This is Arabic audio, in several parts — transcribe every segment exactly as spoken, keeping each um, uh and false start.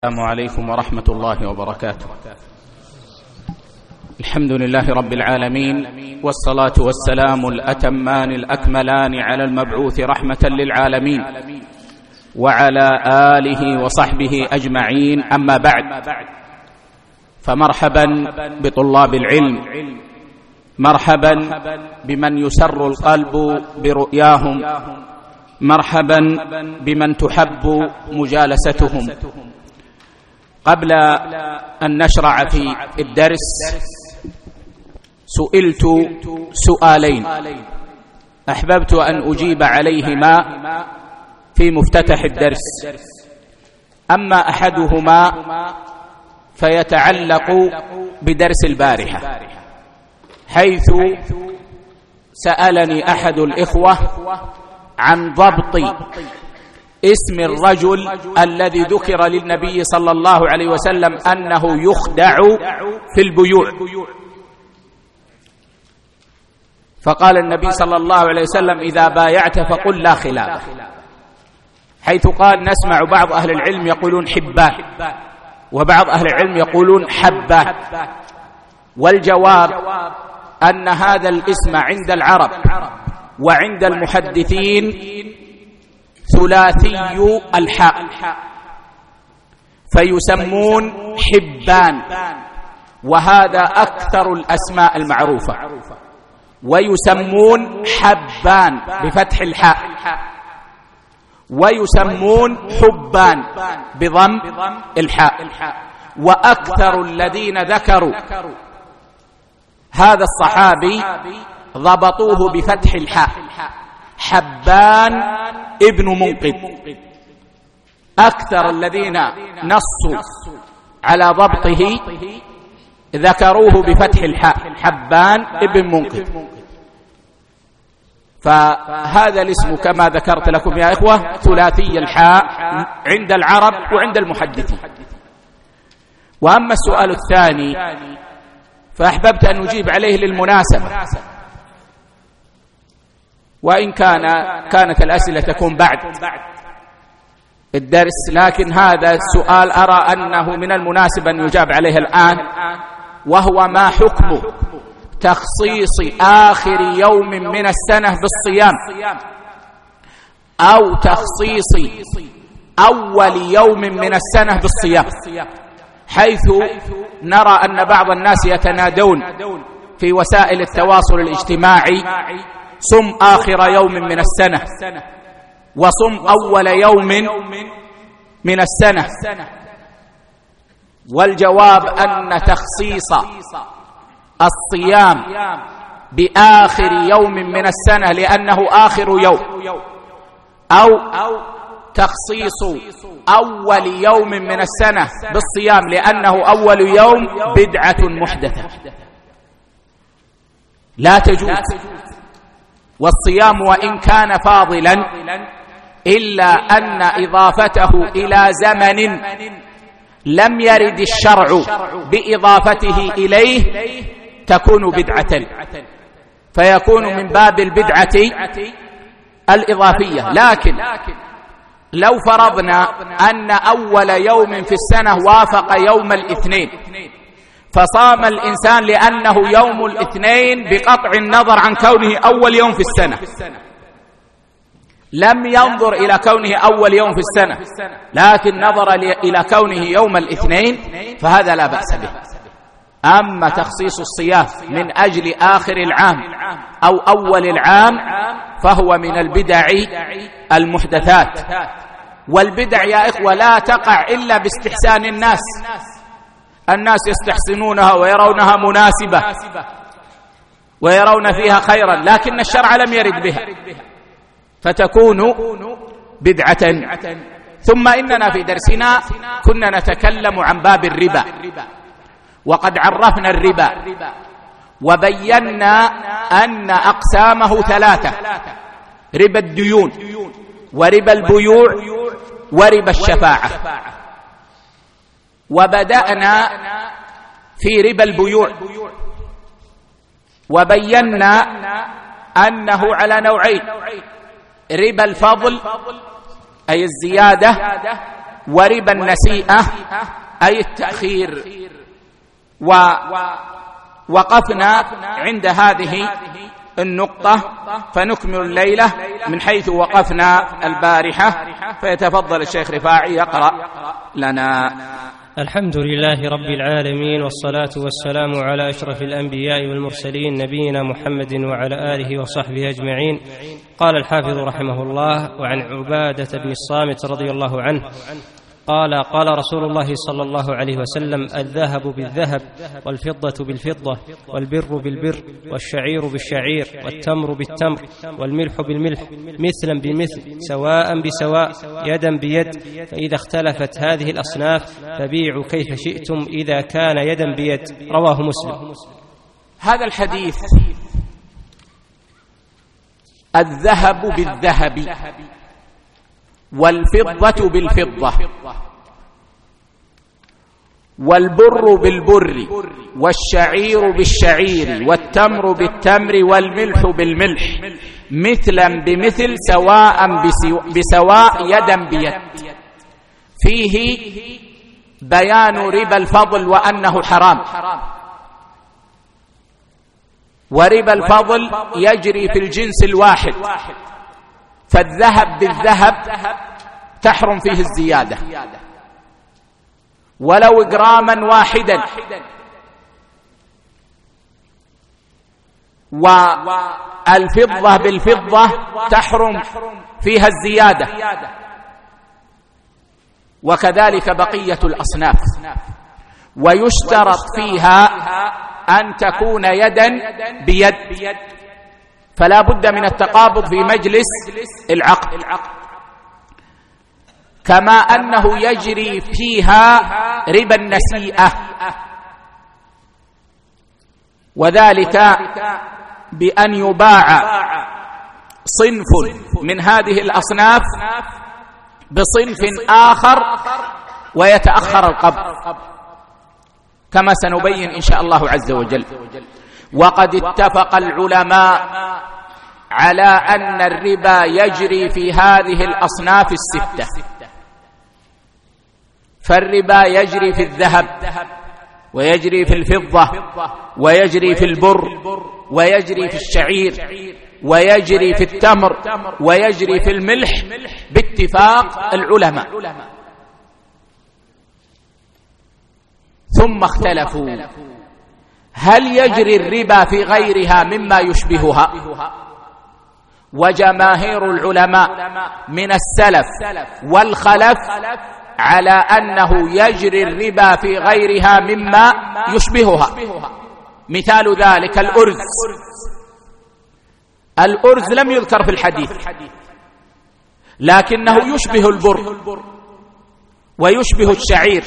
السلام عليكم ورحمة الله وبركاته. الحمد لله رب العالمين، والصلاة والسلام الأتمان الأكملان على المبعوث رحمة للعالمين وعلى آله وصحبه أجمعين، أما بعد، فمرحبا بطلاب العلم، مرحبا بمن يسر القلب برؤياهم، مرحبا بمن تحب مجالستهم. قبل أن نشرع في الدرس سئلت سؤالين أحببت أن أجيب عليهما في مفتتح الدرس. أما أحدهما فيتعلق بدرس البارحة، حيث سألني أحد الإخوة عن ضبط اسم الرجل الذي ذكر للنبي صلى الله عليه وسلم أنه يخدع في البيوع، فقال النبي صلى الله عليه وسلم: إذا بايعت فقل لا خلاف، حيث قال: نسمع بعض أهل العلم يقولون حباه، وبعض أهل العلم يقولون حباه. والجواب أن هذا الاسم عند العرب وعند المحدثين ثلاثي الحاء، فيسمون حبان، وهذا أكثر الأسماء المعروفة، ويسمون حبان بفتح الحاء، ويسمون حبان بضم الحاء. وأكثر الذين ذكروا هذا الصحابي ضبطوه بفتح الحاء، حبان ابن منقذ. أكثر الذين نصوا على ضبطه ذكروه بفتح الحاء، حبان ابن منقذ. فهذا الاسم كما ذكرت لكم يا إخوة ثلاثي الحاء عند العرب وعند المحدثين. وأما السؤال الثاني فأحببت أن أجيب عليه للمناسبة، وإن كان كانت الأسئلة تكون بعد الدرس، لكن هذا السؤال أرى أنه من المناسب أن يجاب عليه الآن، وهو: ما حكم تخصيص آخر يوم من السنة بالصيام، أو تخصيص أول يوم من السنة بالصيام، حيث نرى أن بعض الناس يتنادون في وسائل التواصل الاجتماعي: صم آخر يوم من السنة، وصم أول يوم من السنة. والجواب أن تخصيص الصيام بآخر يوم من السنة لأنه آخر يوم، أو تخصيص أول يوم من السنة بالصيام لأنه أول يوم بدعة محدثة لا تجوز. والصيام وإن كان فاضلا إلا أن إضافته إلى زمن لم يرد الشرع بإضافته إليه تكون بدعة، فيكون من باب البدعة الإضافية. لكن لو فرضنا أن أول يوم في السنة وافق يوم الاثنين، فصام الإنسان لأنه يوم الاثنين بقطع النظر عن كونه أول يوم في السنة، لم ينظر إلى كونه أول يوم في السنة لكن نظر إلى كونه يوم الاثنين، فهذا لا بأس به. أما تخصيص الصيام من أجل آخر العام أو أول العام فهو من البدع المحدثات. والبدع يا إخوة لا تقع إلا باستحسان الناس، الناس يستحسنونها ويرونها مناسبة ويرون فيها خيرا، لكن الشرع لم يرد بها فتكون بدعة. ثم إننا في درسنا كنا نتكلم عن باب الربا، وقد عرفنا الربا وبينا أن أقسامه ثلاثة: ربا الديون، وربا البيوع، وربا الشفاعة. وبدأنا في ربا البيوع وبينا أنه على نوعين: ربا الفضل أي الزيادة، وربا النسيئة أي التأخير. ووقفنا عند هذه النقطة، فنكمل الليلة من حيث وقفنا البارحة، فيتفضل الشيخ رفاعي يقرأ لنا. الحمد لله رب العالمين، والصلاة والسلام على أشرف الأنبياء والمرسلين نبينا محمد وعلى آله وصحبه أجمعين. قال الحافظ رحمه الله: وعن عبادة بن الصامت رضي الله عنه قال: قال رسول الله صلى الله عليه وسلم: الذهب بالذهب، والفضة بالفضة، والبر بالبر، والشعير بالشعير، والتمر بالتمر، والملح بالملح، مثلا بمثل، سواء بسواء، يدا بيد، فإذا اختلفت هذه الأصناف فبيعوا كيف شئتم إذا كان يدا بيد. رواه مسلم. هذا الحديث الذهب بالذهب والفضة بالفضة والبر بالبر والشعير بالشعير والتمر بالتمر والملح بالملح مثلا بمثل سواء بسواء يدا بيد، فيه بيان ربا الفضل وأنه حرام. وربا الفضل يجري في الجنس الواحد، فالذهب بالذهب تحرم فيه الزيادة ولو جراما واحدا، والفضة بالفضة تحرم فيها الزيادة، وكذلك بقية الأصناف. ويشترط فيها أن تكون يدا بيد، فلا بد من التقابض في مجلس العقد، كما أنه يجري فيها ربا النسيئة، وذلك بأن يباع صنف من هذه الأصناف بصنف آخر ويتأخر القبض، كما سنبين إن شاء الله عز وجل. وقد اتفق العلماء على أن الربا يجري في هذه الأصناف الستة، فالربا يجري في الذهب، ويجري في الفضة، ويجري في البر، ويجري في الشعير، ويجري في التمر، ويجري في الملح باتفاق العلماء. ثم اختلفوا: هل يجري الربا في غيرها مما يشبهها؟ وجماهير العلماء من السلف والخلف على أنه يجري الربا في غيرها مما يشبهها. مثال ذلك الأرز. الأرز لم يذكر في الحديث، لكنه يشبه البر ويشبه الشعير.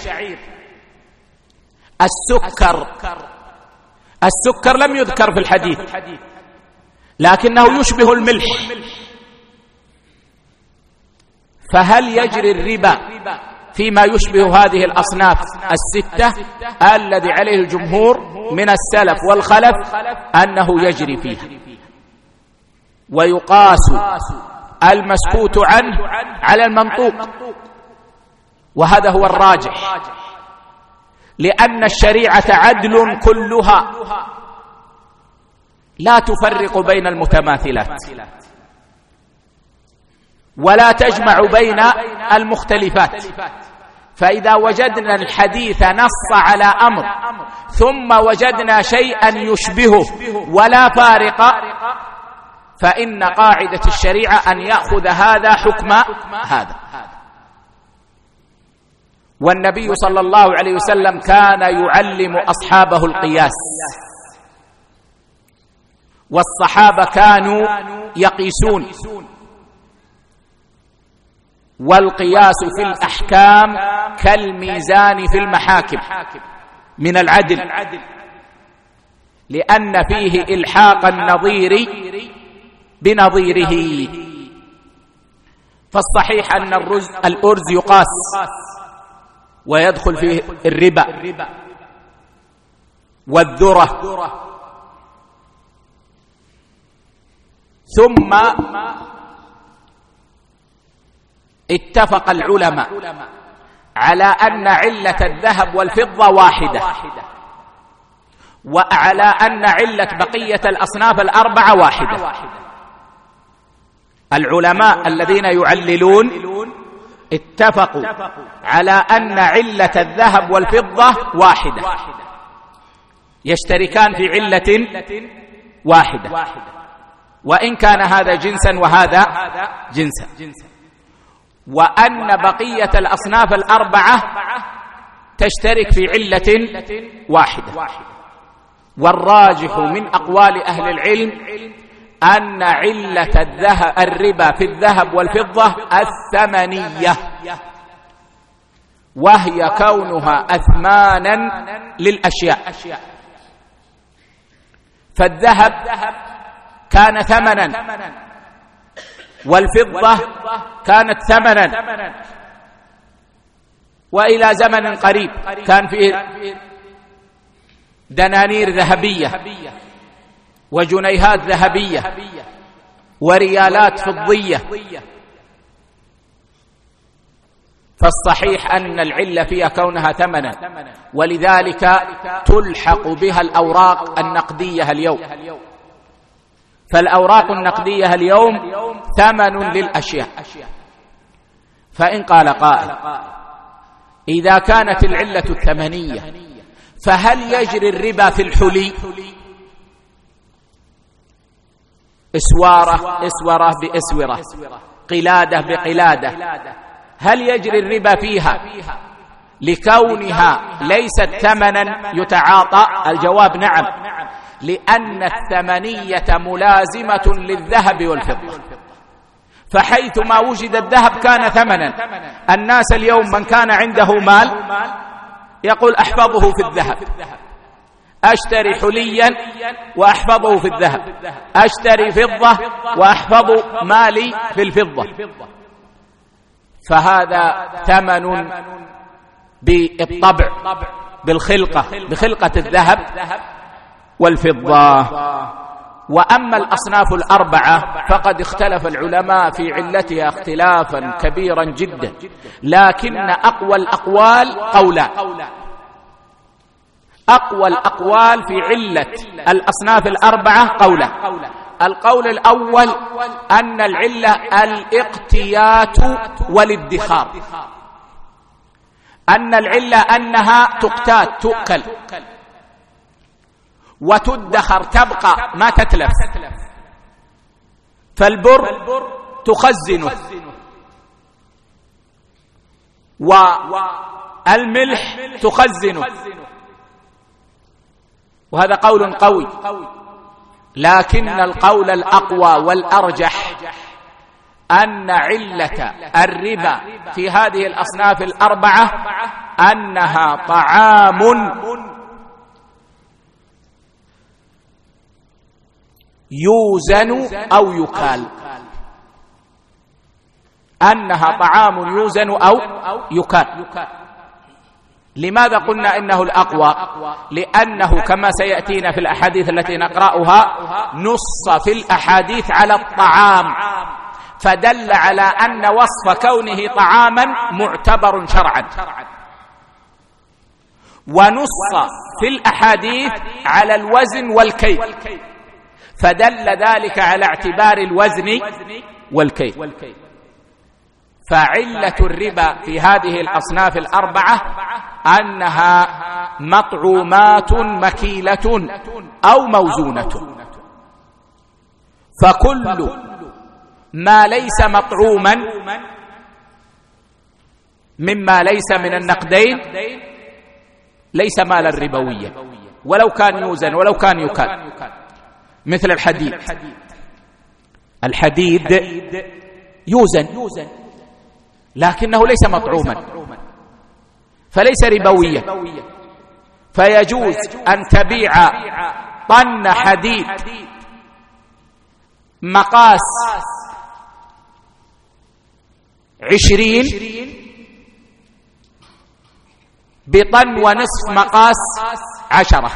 السكر السكر لم يذكر في الحديث، لكنه يشبه الملح. فهل يجري الربا فيما يشبه هذه الأصناف الستة الذي عليه الجمهور من السلف والخلف أنه يجري فيها؟ ويقاس المسكوت عنه على المنطوق، وهذا هو الراجح، لأن الشريعة عدل كلها لا تفرق بين المتماثلات ولا تجمع بين المختلفات. فإذا وجدنا الحديث نص على أمر ثم وجدنا شيئا يشبهه ولا فارق، فإن قاعدة الشريعة أن يأخذ هذا حكم هذا. والنبي صلى الله عليه وسلم كان يعلم أصحابه القياس، والصحابة كانوا يقيسون. والقياس في الأحكام كالميزان في المحاكم من العدل، لأن فيه إلحاق النظير بنظيره. فالصحيح أن الرز الأرز يقاس ويدخل فيه الربا والذرة. ثم اتفق العلماء على أن علة الذهب والفضة واحدة، وعلى أن علة بقية الأصناف الأربعة واحدة. العلماء الذين يعللون اتفقوا على أن علة الذهب والفضة واحدة، يشتركان في علة واحدة، وإن كان هذا جنسا وهذا جنسا، وأن بقية الأصناف الأربعة تشترك في علة واحدة. والراجح من أقوال أهل العلم أن علة الذهب الربا في الذهب والفضة الثمنية، وهي كونها أثمانا للأشياء. فالذهب كان ثمنا، والفضة كانت ثمنا، وإلى زمن قريب كان فيه دنانير ذهبية وجنيهات ذهبية وريالات فضية. فالصحيح أن العلة فيها كونها ثمنا، ولذلك تلحق بها الأوراق النقدية اليوم. فالأوراق النقدية اليوم ثمن للأشياء. فإن قال قائل إذا كانت العلة الثمنية فهل يجري الربا في الحلي؟ اسوارة اسورة باسورة، قلادة بقلادة، هل يجري الربا فيها لكونها ليست ثمنا يتعاطى؟ الجواب نعم، لأن الثمنية ملازمة للذهب والفضة. فحيث ما وجد الذهب كان ثمنا. الناس اليوم من كان عنده مال يقول أحفظه في الذهب، أشتري حليا وأحفظه في الذهب، أشتري فضة وأحفظ مالي في الفضة. فهذا ثمن بالطبع، بالخلقة، بخلقة الذهب والفضة. وأما الأصناف الأربعة فقد اختلف العلماء في علتها اختلافا كبيرا جدا، لكن أقوى الأقوال قولان. أقوى الأقوال في علة الأصناف الأربعة قولان. القول الأول أن العلة الاقتيات والادخار، أن العلة أنها تقتات، تؤكل وتدخر، تبقى ما تتلف. فالبر تخزنه، والملح تخزنه، وهذا قول قوي. لكن القول الأقوى والأرجح أن علة الربا في هذه الأصناف الأربعة أنها طعام يوزن أو يكال، أنها طعام يوزن أو يكال. لماذا قلنا إنه الأقوى؟ لأنه كما سيأتينا في الأحاديث التي نقرأها نص في الأحاديث على الطعام، فدل على أن وصف كونه طعاما معتبر شرعا، ونص في الأحاديث على الوزن والكيل، فدل ذلك على اعتبار الوزن والكيل. فعلة الربا في هذه الأصناف الأربعة أنها مطعومات مكيلة أو موزونة. فكل ما ليس مطعوما مما ليس من النقدين ليس مالا ربويا، ولو كان يوزن ولو كان يكال. مثل الحديد، الحديد يوزن لكنه ليس مطعوما، فليس ربويا. فيجوز أن تبيع طن حديد مقاس عشرين بطن ونصف مقاس عشرة،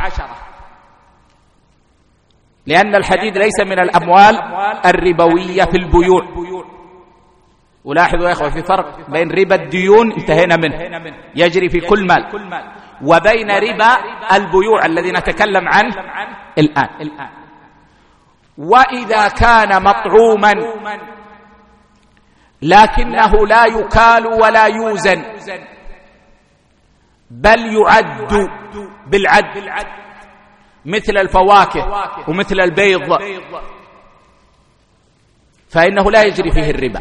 لأن الحديد ليس من الأموال الربوية في البيوع، ولاحظوا يا إخوة في فرق بين ربا الديون انتهينا منه يجري في كل مال، وبين ربا البيوع الذي نتكلم عنه الآن. وإذا كان مطعوما لكنه لا يكال ولا يوزن بل يعد بالعد مثل الفواكه ومثل البيض، فإنه لا يجري فيه الربا،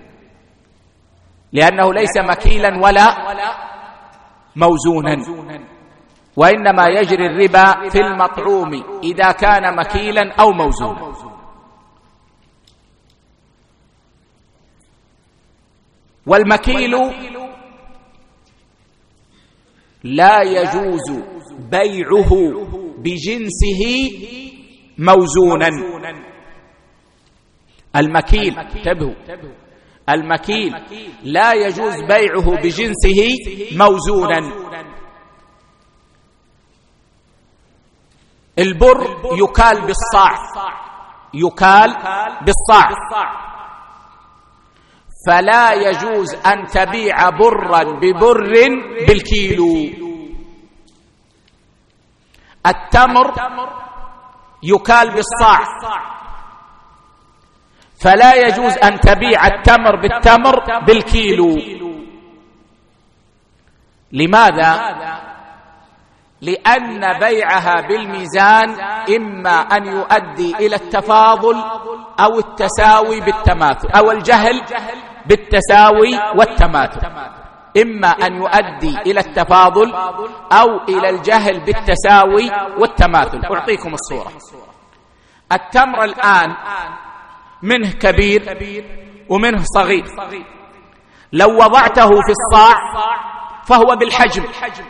لأنه ليس مكيلا ولا موزونا، وإنما يجري الربا في المطعوم إذا كان مكيلا أو موزونا. والمكيل لا يجوز بيعه بجنسه موزونا. المكيل انتبهوا، المكيل لا يجوز بيعه بجنسه موزونا. البر يكال بالصاع، يكال بالصاع، فلا يجوز أن تبيع برا ببر بالكيلو. التمر يكال بالصاع، فلا يجوز أن تبيع التمر بالتمر بالكيلو. لماذا؟ لأن بيعها بالميزان إما أن يؤدي إلى التفاضل أو التساوي بالتماثل، أو الجهل بالتساوي والتماثل، إما أن يؤدي إلى التفاضل أو إلى الجهل بالتساوي والتماثل. أعطيكم الصورة. التمر الآن منه كبير ومنه صغير، لو وضعته في الصاع فهو بالحجم،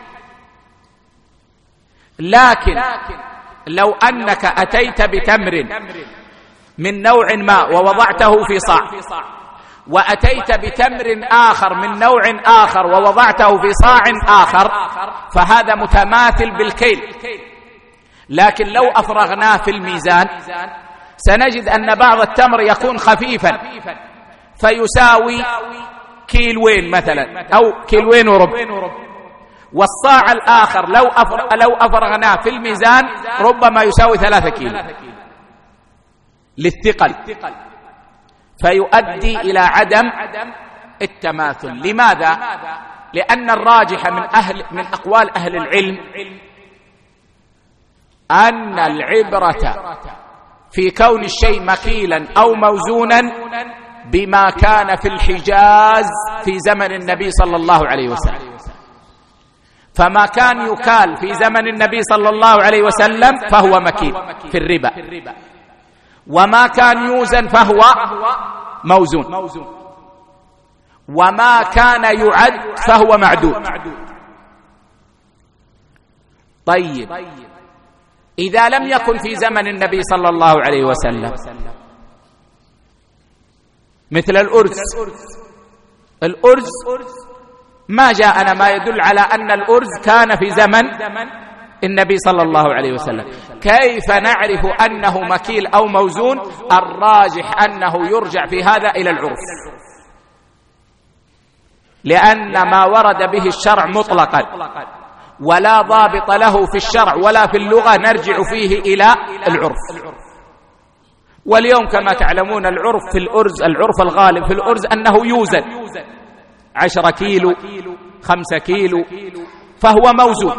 لكن لو أنك أتيت بتمر من نوع ما ووضعته في صاع، وأتيت بتمر آخر من نوع آخر ووضعته في صاع آخر، فهذا متماثل بالكيل. لكن لو أفرغناه في الميزان سنجد أن بعض التمر يكون خفيفا فيساوي كيلوين مثلا أو كيلوين وربع، والصاع الآخر لو لو أفرغناه في الميزان ربما يساوي ثلاثة كيلو للثقل، فيؤدي إلى عدم التماثل. لماذا؟ لأن الراجح من أهل من أقوال أهل العلم أن العبرة في كون الشيء مكيلا أو موزونا بما كان في الحجاز في زمن النبي صلى الله عليه وسلم. فما كان يكال في زمن النبي صلى الله عليه وسلم فهو مكيل في الربا، وما كان يوزن فهو موزون، وما كان يعد فهو معدود. طيب إذا لم يكن في زمن النبي صلى الله عليه وسلم مثل الأرز، الأرز ما جاءنا ما يدل على أن الأرز كان في زمن النبي صلى الله عليه وسلم، كيف نعرف أنه مكيل أو موزون؟ الراجح أنه يرجع في هذا إلى العرف، لأن ما ورد به الشرع مطلقا ولا ضابط له في الشرع ولا في اللغة نرجع فيه إلى العرف. واليوم كما تعلمون العرف في الأرز، العرف الغالب في الأرز أنه يوزن عشرة كيلو خمسة كيلو فهو موزون.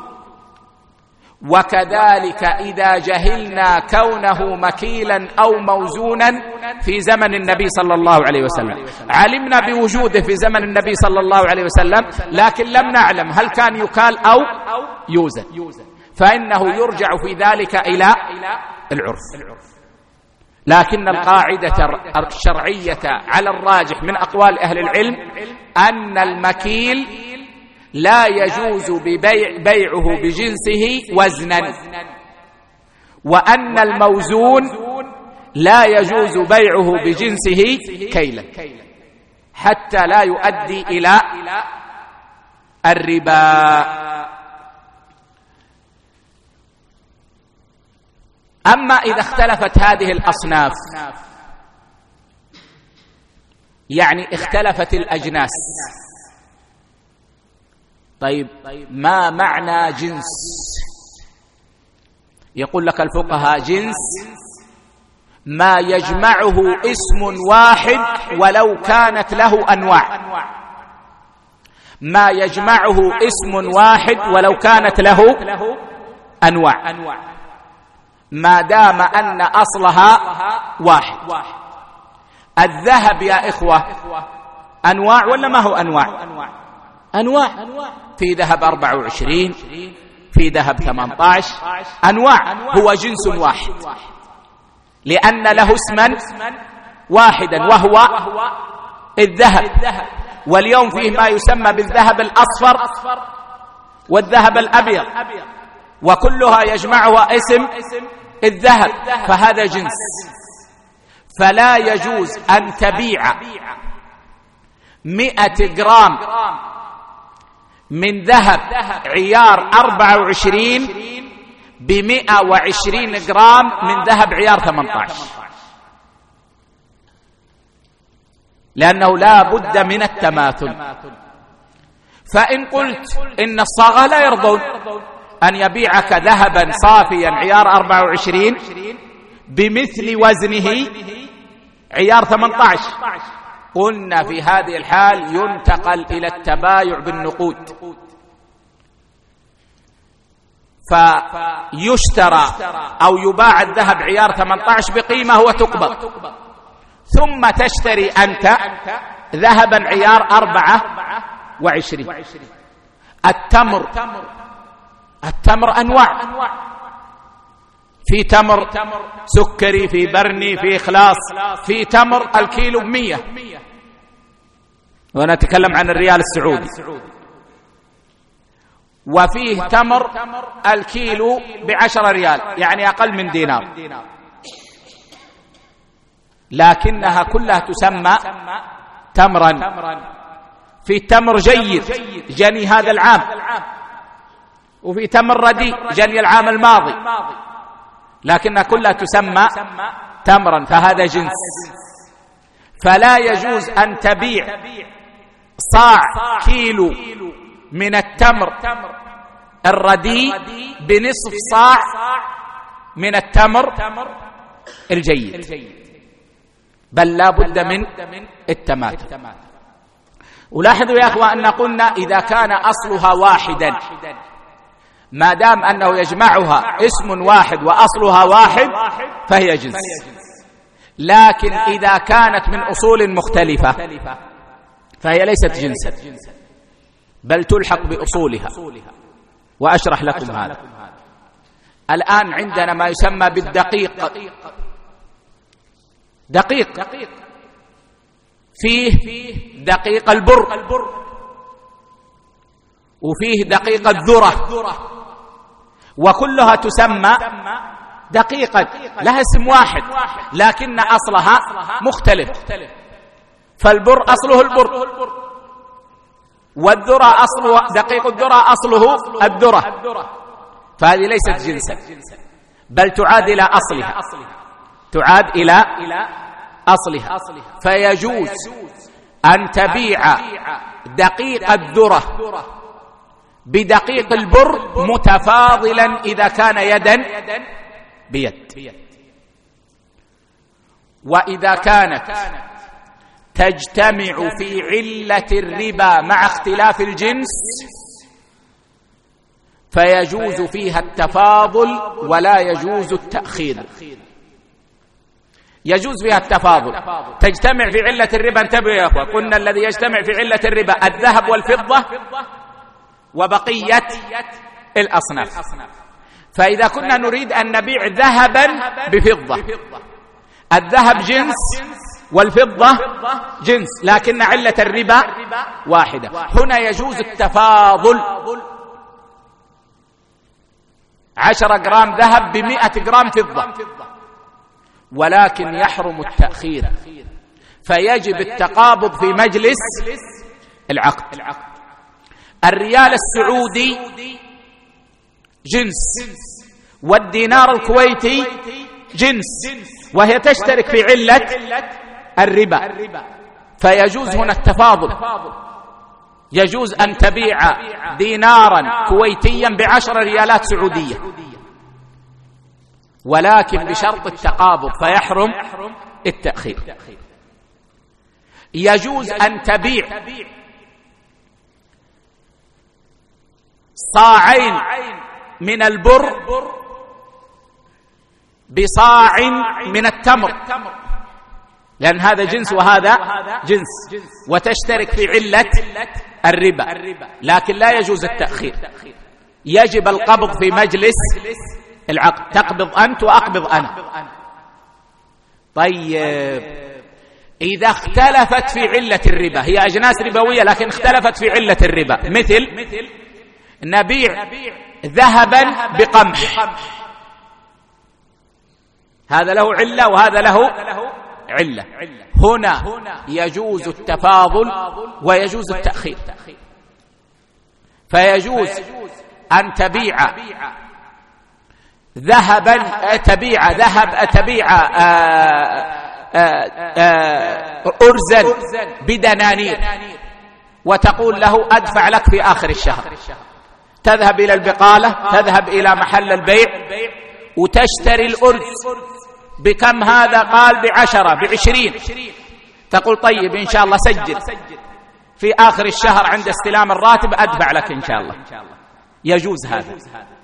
وكذلك إذا جهلنا كونه مكيلا أو موزونا في زمن النبي صلى الله عليه وسلم، علمنا بوجوده في زمن النبي صلى الله عليه وسلم لكن لم نعلم هل كان يكال أو يوزن، فإنه يرجع في ذلك إلى العرف. لكن القاعدة الشرعية على الراجح من أقوال أهل العلم أن المكيل لا يجوز ببيع بيعه بجنسه وزنا، وأن الموزون لا يجوز بيعه بجنسه كيلا حتى لا يؤدي إلى الربا. أما إذا اختلفت هذه الأصناف يعني اختلفت الأجناس. طيب ما معنى جنس؟ يقول لك الفقهاء: جنس ما يجمعه اسم واحد ولو كانت له أنواع. ما يجمعه اسم واحد ولو كانت له أنواع، ما دام أن أصلها واحد. الذهب يا إخوة أنواع ولا ما هو أنواع؟ أنواع. في ذهب أربعة وعشرين، في ذهب ثمانية عشر، أنواع. هو جنس واحد لأن له اسما واحدا وهو الذهب. واليوم فيه ما يسمى بالذهب الأصفر والذهب الأبيض، وكلها يجمعها اسم الذهب، فهذا جنس. فلا يجوز أن تبيع مئة جرام من ذهب عيار أربعة وعشرين بمئة وعشرين جرام من ذهب عيار ثمانية عشر، لأنه لا بد من التماثل. فإن قلت إن الصاغة لا يرضون أن يبيعك ذهبا صافيا عيار أربعة وعشرين بمثل وزنه عيار ثمانية عشر، قلنا في هذه الحال ينتقل إلى التبايع بالنقود، فيشترى أو يباع الذهب عيار ثمانية عشر بقيمة وتقبض، ثم تشتري أنت ذهبا عيار أربعة وعشرين. التمر التمر أنواع، في تمر سكري، في برني، في إخلاص، في تمر الكيلو بمية، وأنا أتكلم عن الريال السعودي. وفيه تمر الكيلو بعشرة ريال، يعني أقل من دينار، لكنها كلها تسمى تمرا. في تمر جيد جني هذا العام، وفي تمر رديء جني العام الماضي، لكنها كلها تسمى تمرا، فهذا جنس. فلا يجوز أن تبيع صاع كيلو من التمر الرديء بنصف صاع من التمر الجيد، بل لا بد من التماثل. ولاحظوا يا أخوة أن قلنا إذا كان أصلها واحدا، ما دام أنه يجمعها اسم واحد وأصلها واحد فهي جنس. لكن إذا كانت من أصول مختلفة فهي ليست جنسا، بل تلحق بأصولها، وأشرح لكم هذا. الآن عندنا ما يسمى بالدقيق. دقيق فيه دقيق البر، وفيه دقيق الذرة، وكلها تسمى دقيقا، لها اسم واحد لكن أصلها مختلف. فالبر أصله البر، والذرة أصله دقيق الذرة أصله الذرة، فهذه ليست جنسا، بل تعاد إلى أصلها، تعاد إلى أصلها. فيجوز أن تبيع دقيق الذرة بدقيق البر متفاضلا إذا كان يدا بيد. وإذا كانت تجتمع في علة الربا مع اختلاف الجنس فيجوز فيها التفاضل ولا يجوز التأخير. يجوز فيها التفاضل، تجتمع في علة الربا. انتبهوا يا أخوة، قلنا الذي يجتمع في علة الربا الذهب والفضة وبقية الأصناف. فإذا كنا نريد أن نبيع ذهبا بفضة، الذهب جنس والفضة جنس، لكن علة الربا واحدة، هنا يجوز التفاضل. عشرة جرام ذهب بمئة جرام فضة، ولكن يحرم التأخير، فيجب التقابض في مجلس العقد. الريال السعودي جنس، والدينار الكويتي جنس، وهي تشترك في علة الربا، فيجوز هنا التفاضل، يجوز أن تبيع دينارا كويتيا بعشر ريالات سعودية، ولكن بشرط التقابض فيحرم التأخير. يجوز أن تبيع صاعين من البر بصاع من التمر، لأن هذا جنس وهذا جنس، وتشترك في علة الربا، لكن لا يجوز التأخير، يجب القبض في مجلس العقد، تقبض أنت وأقبض أنا. طيب إذا اختلفت في علة الربا، هي أجناس ربوية لكن اختلفت في علة الربا، مثل نبيع ذهبا بقمح، هذا له علة وهذا له علة، هنا يجوز التفاضل ويجوز التأخير. فيجوز أن تبيع ذهبا تبيع ذهب تبيع أرزا بدنانير، وتقول له أدفع لك في آخر الشهر، تذهب إلى البقالة، تذهب إلى محل البيع وتشتري الأرز. بكم هذا؟ قال بعشرة بعشرين. تقول طيب إن شاء الله سجل، في آخر الشهر عند استلام الراتب أدفع لك إن شاء الله. يجوز هذا،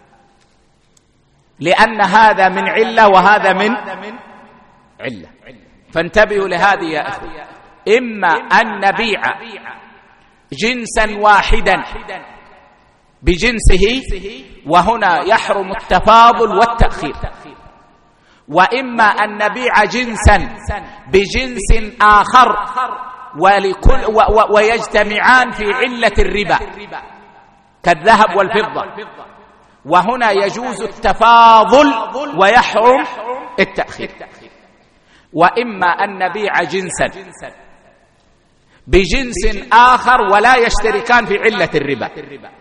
لأن هذا من علة وهذا من علة. فانتبهوا لهذه يا أخي، إما أن نبيع جنسا واحدا بجنسه وهنا يحرم التفاضل والتأخير، وإما أن نبيع جنسا بجنس آخر ولكل و ويجتمعان في علة الربا كالذهب والفضة، وهنا يجوز التفاضل ويحرم التأخير. وإما أن نبيع جنسا بجنس آخر ولا يشتركان في علة الربا،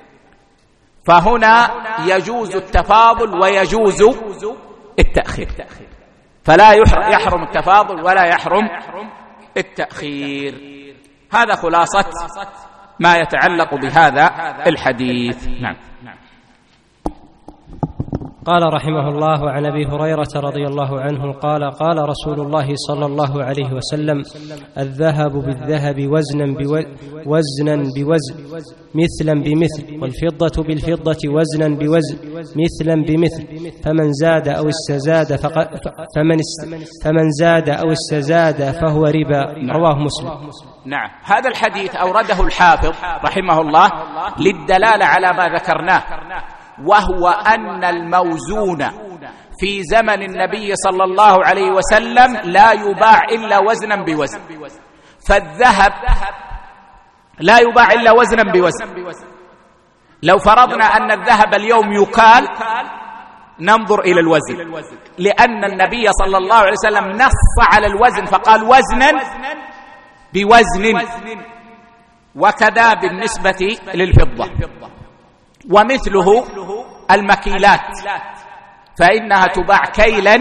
فهنا يجوز التفاضل ويجوز التأخير، فلا يحرم التفاضل ولا يحرم التأخير. هذا خلاصة ما يتعلق بهذا الحديث. نعم. قال رحمه الله: عن أبي هريرة رضي الله عنه قال: قال رسول الله صلى الله عليه وسلم: الذهب بالذهب وزنا وزنا بوزن مثلا بمثل، والفضة بالفضة وزنا بوزن مثلا بمثل، فمن زاد أو استزاد فمن فمن زاد أو استزاد فهو ربا. رواه مسلم. نعم، هذا الحديث أورده الحافظ رحمه الله للدلالة على ما ذكرناه، وهو أن الموزون في زمن النبي صلى الله عليه وسلم لا يباع إلا وزنا بوزن، فالذهب لا يباع إلا وزنا بوزن. لو فرضنا أن الذهب اليوم يكال ننظر إلى الوزن، لأن النبي صلى الله عليه وسلم نص على الوزن فقال وزنا بوزن، وكذا بالنسبة للفضة. ومثله المكيلات فإنها تباع كيلا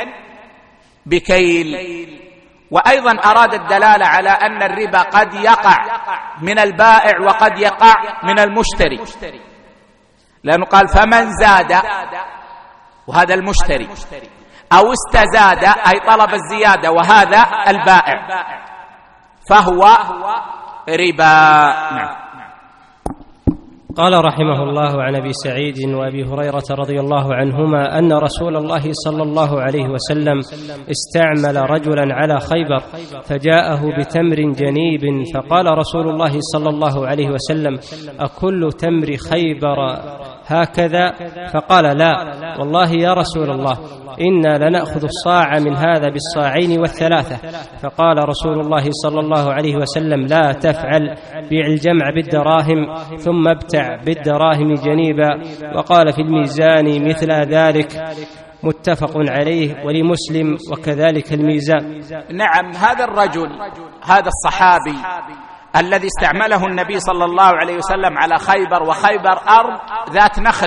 بكيل. وأيضا أراد الدلالة على أن الربا قد يقع من البائع وقد يقع من المشتري، لأنه قال فمن زاد، وهذا المشتري، أو استزاد أي طلب الزيادة وهذا البائع، فهو ربا. نعم. قال رحمه الله: عن أبي سعيد وأبي هريرة رضي الله عنهما أن رسول الله صلى الله عليه وسلم استعمل رجلا على خيبر فجاءه بتمر جنيب، فقال رسول الله صلى الله عليه وسلم: أكل تمر خيبر هكذا؟ فقال: لا والله يا رسول الله، إنا لنأخذ الصاع من هذا بالصاعين والثلاثة. فقال رسول الله صلى الله عليه وسلم: لا تفعل، بيع الجمع بالدراهم ثم ابتع بالدراهم جنيبا. وقال في الميزان مثل ذلك، متفق عليه ولمسلم وكذلك الميزان. نعم، هذا الرجل، هذا الصحابي الذي استعمله النبي صلى الله عليه وسلم على خيبر، وخيبر أرض ذات نخل،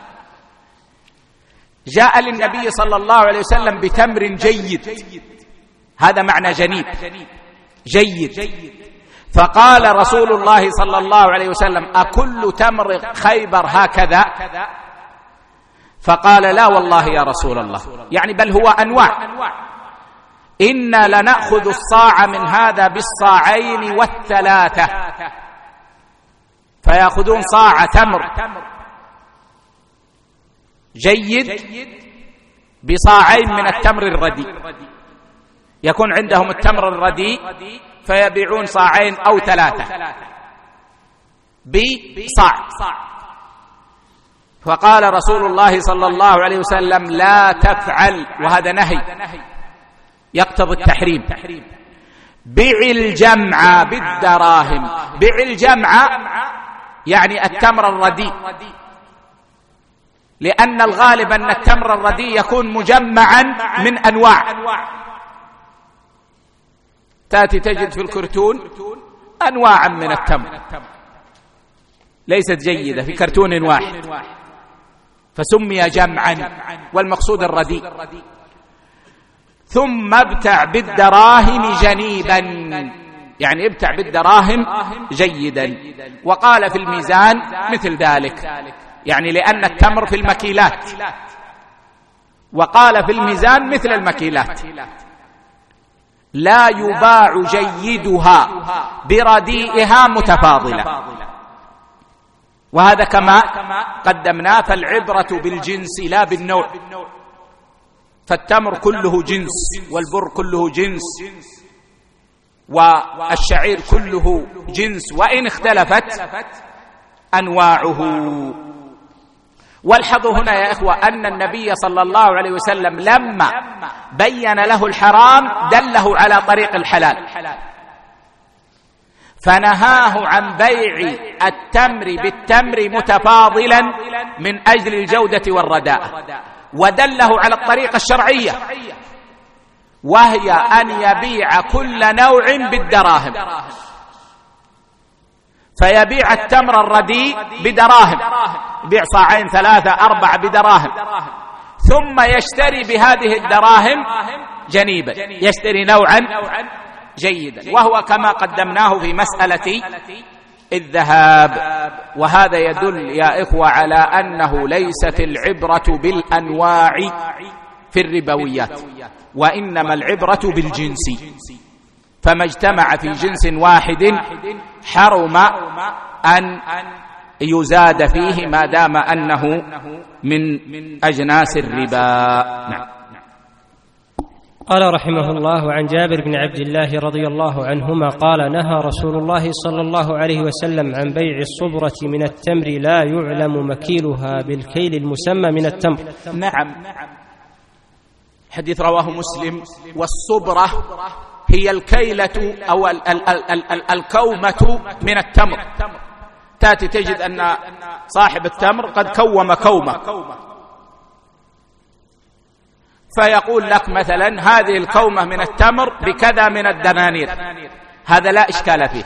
جاء للنبي صلى الله عليه وسلم بتمر جيد، هذا معنى جنيب، جيد. فقال رسول الله صلى الله عليه وسلم: أكل تمر خيبر هكذا؟ فقال: لا والله يا رسول الله، يعني بل هو أنواع، إنا لنأخذ الصاع من هذا بالصاعين والثلاثة. فيأخذون صاع تمر جيد بصاعين من التمر الرديء، يكون عندهم التمر الرديء فيبيعون صاعين أو ثلاثة بصاع. فقال رسول الله صلى الله عليه وسلم: لا تفعل، وهذا نهي يقتضي التحريم. بع الجمع بالدراهم. بع الجمع يعني التمر الرديء، لأن الغالب أن التمر الرديء يكون مجمعا من أنواع. تأتي تجد في الكرتون أنواعا من التمر ليست جيدة في كرتون واحد، فسمي جمعا، والمقصود الرديء. ثم ابتع بالدراهم جنيبا، يعني ابتع بالدراهم جيدا. وقال في الميزان مثل ذلك، يعني لأن التمر في المكيلات، وقال في الميزان مثل المكيلات. لا يباع جيدها برديئها متفاضلة، وهذا كما قدمناه، فالعبرة بالجنس لا بالنوع. فالتمر كله جنس، والبر كله جنس، والشعير كله جنس، وإن اختلفت أنواعه. والحظ هنا يا إخوة أن النبي صلى الله عليه وسلم لما بين له الحرام دله على طريق الحلال، فنهاه عن بيع التمر بالتمر متفاضلا من أجل الجودة والرداءة، ودله على الطريقة الشرعية، وهي أن يبيع كل نوع بالدراهم. فيبيع التمر الرديء بدراهم، يبيع صاعين ثلاثة أربعة بدراهم، ثم يشتري بهذه الدراهم جنيبا، يشتري نوعا جيدا، وهو كما قدمناه في مسألة الذهاب. وهذا يدل يا إخوة على أنه ليست العبرة بالأنواع في الربويات، وإنما العبرة بالجنس. فما اجتمع في جنس واحد حرم أن يزاد فيه ما دام أنه من أجناس الربا. نعم. قال رحمه الله: عن جابر بن عبد الله رضي الله عنهما قال: نهى رسول الله صلى الله عليه وسلم عن بيع الصبرة من التمر لا يعلم مكيلها بالكيل المسمى من التمر. نعم، حديث رواه مسلم. والصبرة هي الكيلة أو ال ال ال ال ال الكومة من التمر. تأتي تجد أن صاحب التمر قد كوم كومة، فيقول لك مثلا: هذه الكومة من التمر بكذا من الدنانير، هذا لا إشكال فيه.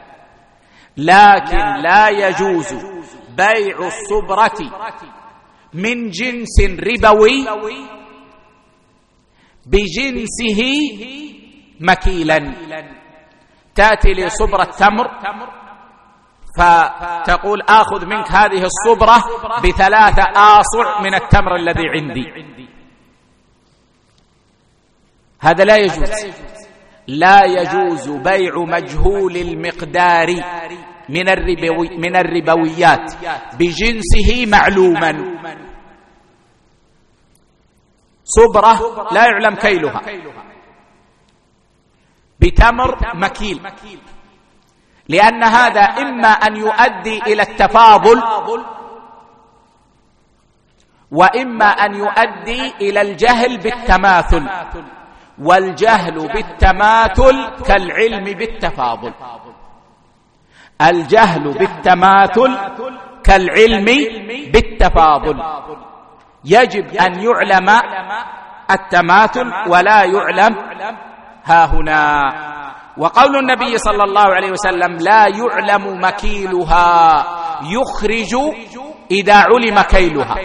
لكن لا يجوز بيع الصبرة من جنس ربوي بجنسه مكيلا. تأتي لصبرة تمر فتقول: آخذ منك هذه الصبرة بثلاثة آصع من التمر الذي عندي، هذا لا يجوز. لا يجوز بيع مجهول المقدار من الربوي من الربويات بجنسه معلوما. صبرة لا يعلم كيلها بتمر مكيل، لأن هذا إما أن يؤدي إلى التفاضل، وإما أن يؤدي إلى الجهل بالتماثل، والجهل بالتماثل كالعلم بالتفاضل. الجهل بالتماثل كالعلم بالتفاضل، يجب أن يعلم التماثل ولا يعلم ها هنا. وقول النبي صلى الله عليه وسلم: لا يعلم مكيلها، يخرج إذا علم كيلها،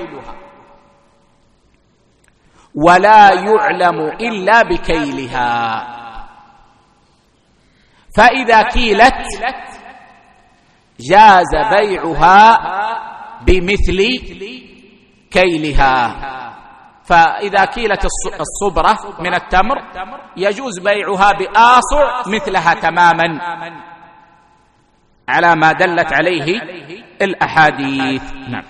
ولا يعلم إلا بكيلها. فإذا كيلت جاز بيعها بمثل كيلها. فإذا كيلت الصبرة من التمر يجوز بيعها بآصع مثلها تماما على ما دلت عليه الأحاديث. نعم.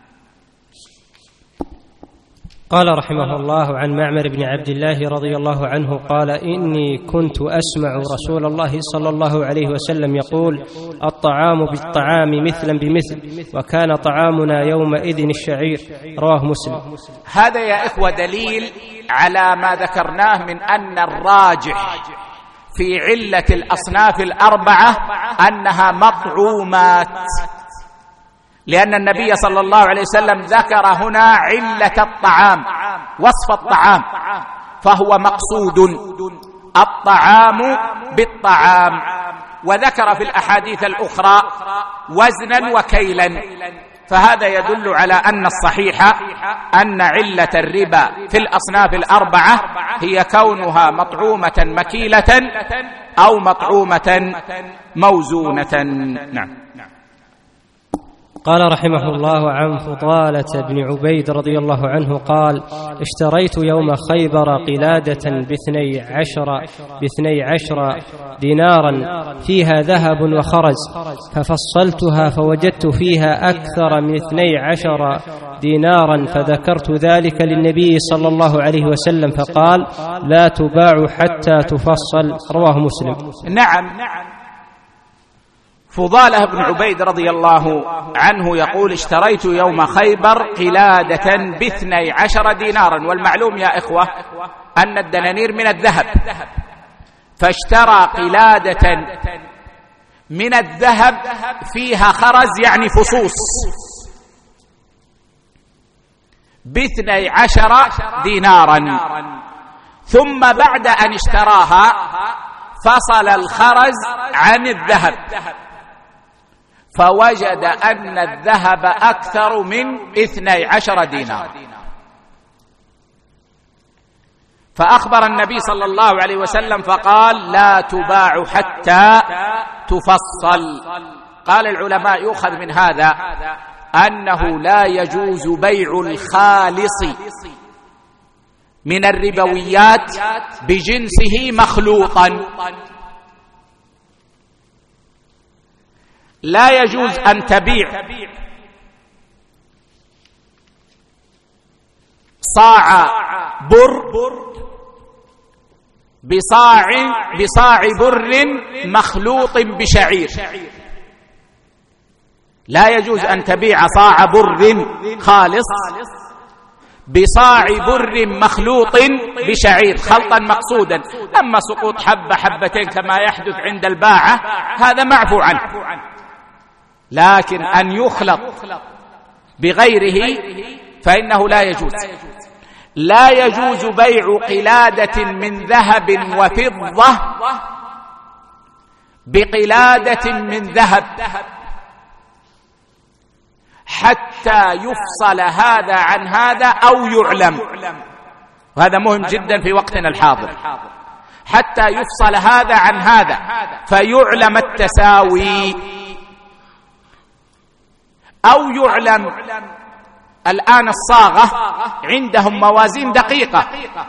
قال رحمه الله عن معمر بن عبد الله رضي الله عنه قال: إني كنت أسمع رسول الله صلى الله عليه وسلم يقول: الطعام بالطعام مثلا بمثل، وكان طعامنا يومئذ الشعير. رواه مسلم. هذا يا إخوة دليل على ما ذكرناه من أن الراجح في علة الأصناف الأربعة أنها مطعومات، لأن النبي صلى الله عليه وسلم ذكر هنا علة الطعام، وصف الطعام، فهو مقصود الطعام بالطعام. وذكر في الأحاديث الأخرى وزنا وكيلا، فهذا يدل على أن الصحيح أن علة الربا في الأصناف الأربعة هي كونها مطعومة مكيلة أو مطعومة موزونة. نعم. قال رحمه الله عن فضالة بن عبيد رضي الله عنه قال: اشتريت يوم خيبر قلادة باثني عشر, باثني عشر دينارا فيها ذهب وخرز، ففصلتها فوجدت فيها أكثر من اثني عشر دينارا، فذكرت ذلك للنبي صلى الله عليه وسلم فقال: لا تباع حتى تفصل. رواه مسلم. نعم. فضالة بن عبيد رضي الله عنه يقول: اشتريت يوم خيبر قلادة باثني عشر دينارا. والمعلوم يا إخوة أن الدنانير من الذهب، فاشترى قلادة من الذهب فيها خرز يعني فصوص باثني عشر دينارا، ثم بعد أن اشتراها فصل الخرز عن الذهب فوجد أن الذهب أكثر من اثني عشر دينار، فأخبر النبي صلى الله عليه وسلم فقال: لا تباع حتى تفصل. قال العلماء يؤخذ من هذا أنه لا يجوز بيع الخالص من الربويات بجنسه مخلوطا، لا يجوز أن تبيع صاع بر بصاع بصاع بر مخلوط بشعير، لا يجوز أن تبيع صاع بر خالص بصاع بر مخلوط بشعير خلطا مقصودا. أما سقوط حبة حبتين كما يحدث عند الباعة هذا معفو عنه، لكن أن يخلط بغيره فإنه لا يجوز. لا يجوز بيع قلادة من ذهب وفضة بقلادة من ذهب حتى يفصل هذا عن هذا أو يعلم، وهذا مهم جدا في وقتنا الحاضر، حتى يفصل هذا عن هذا فيعلم التساوي، أو يعلم. الآن الصاغة عندهم موازين دقيقة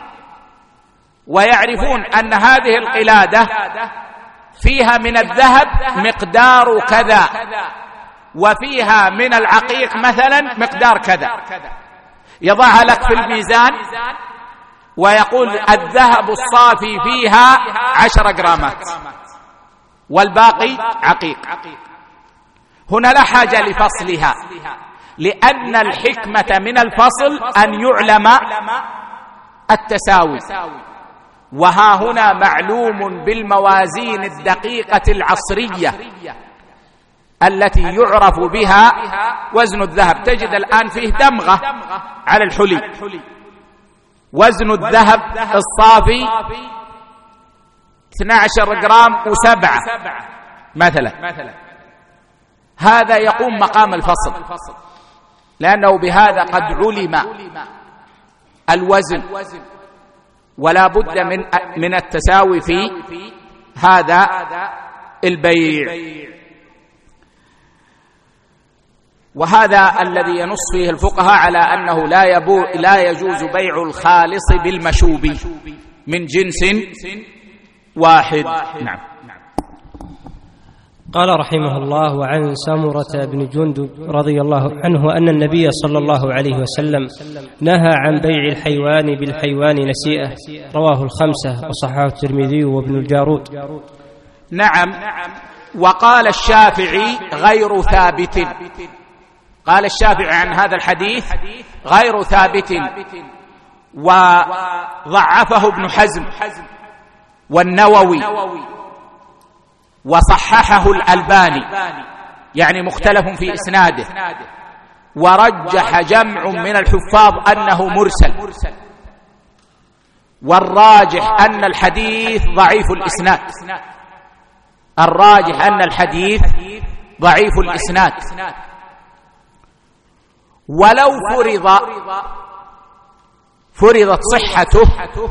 ويعرفون أن هذه القلادة فيها من الذهب مقدار كذا وفيها من العقيق مثلا مقدار كذا، يضعها لك في الميزان ويقول الذهب الصافي فيها عشر جرامات والباقي عقيق. هنا لا حاجة لفصلها، لأن الحكمة من الفصل أن يعلم التساوي، وها هنا معلوم بالموازين الدقيقة العصرية التي يعرف بها وزن الذهب. تجد الآن فيه دمغة على الحلي، وزن الذهب الصافي اثني عشر جرام وسبعة مثلا، هذا يقوم مقام الفصل، لأنه بهذا قد علم الوزن ولا بد من من التساوي في هذا البيع. وهذا الذي ينص فيه الفقهاء على أنه لا, يبو لا يجوز بيع الخالص بالمشوب من جنس واحد. نعم. قال رحمه الله: وعن سمرة بن جندب رضي الله عنه أن النبي صلى الله عليه وسلم نهى عن بيع الحيوان بالحيوان نسيئة، رواه الخمسة وصححه الترمذي وابن الجارود. نعم. وقال الشافعي غير ثابت، قال الشافعي عن هذا الحديث غير ثابت، وضعفه ابن حزم والنووي وصححه الألباني، يعني مختلف في إسناده، ورجح جمع من الحفاظ أنه مرسل، والراجح أن الحديث ضعيف الإسناد، الراجح أن الحديث ضعيف الإسناد. ولو فرض فرضت صحته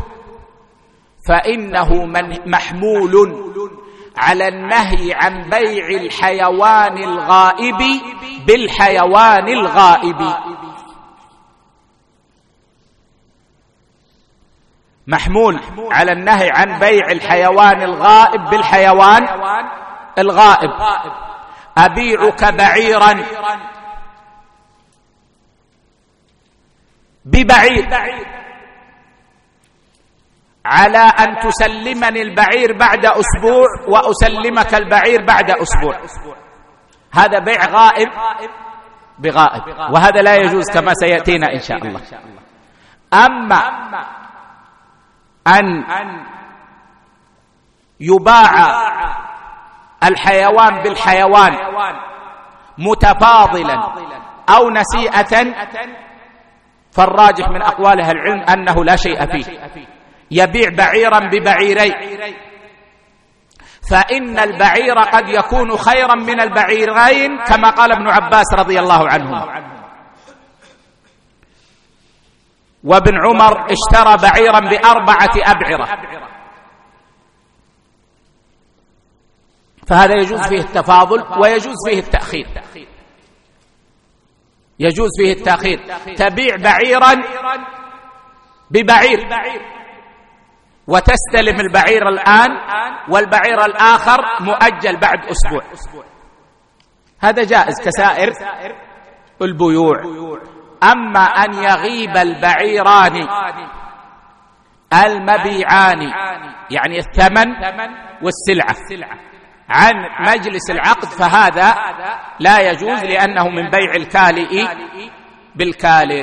فإنه من محمول على النهي عن بيع الحيوان الغائب بالحيوان الغائب، محمول على النهي عن بيع الحيوان الغائب بالحيوان الغائب. أبيعك بعيرا ببعير على أن تسلمني البعير بعد أسبوع وأسلمك البعير بعد أسبوع، هذا بيع غائب بغائب، وهذا لا يجوز كما سيأتينا إن شاء الله. أما أن يباع الحيوان بالحيوان متفاضلا أو نسيئة فالراجح من أقوال أهل العلم أنه لا شيء فيه، يبيع بعيرا ببعيرين، فإن البعير قد يكون خيرا من البعيرين كما قال ابن عباس رضي الله عنهما. وابن عمر اشترى بعيرا بأربعة أبعرة، فهذا يجوز فيه التفاضل ويجوز فيه التأخير، يجوز فيه التأخير. تبيع بعيرا ببعير وتستلم البعير الآن والبعير الآخر مؤجل بعد أسبوع، هذا جائز كسائر البيوع. أما أن يغيب البعيران المبيعان، يعني الثمن والسلعة، عن مجلس العقد، فهذا لا يجوز لأنه من بيع الكالئ بالكالئ.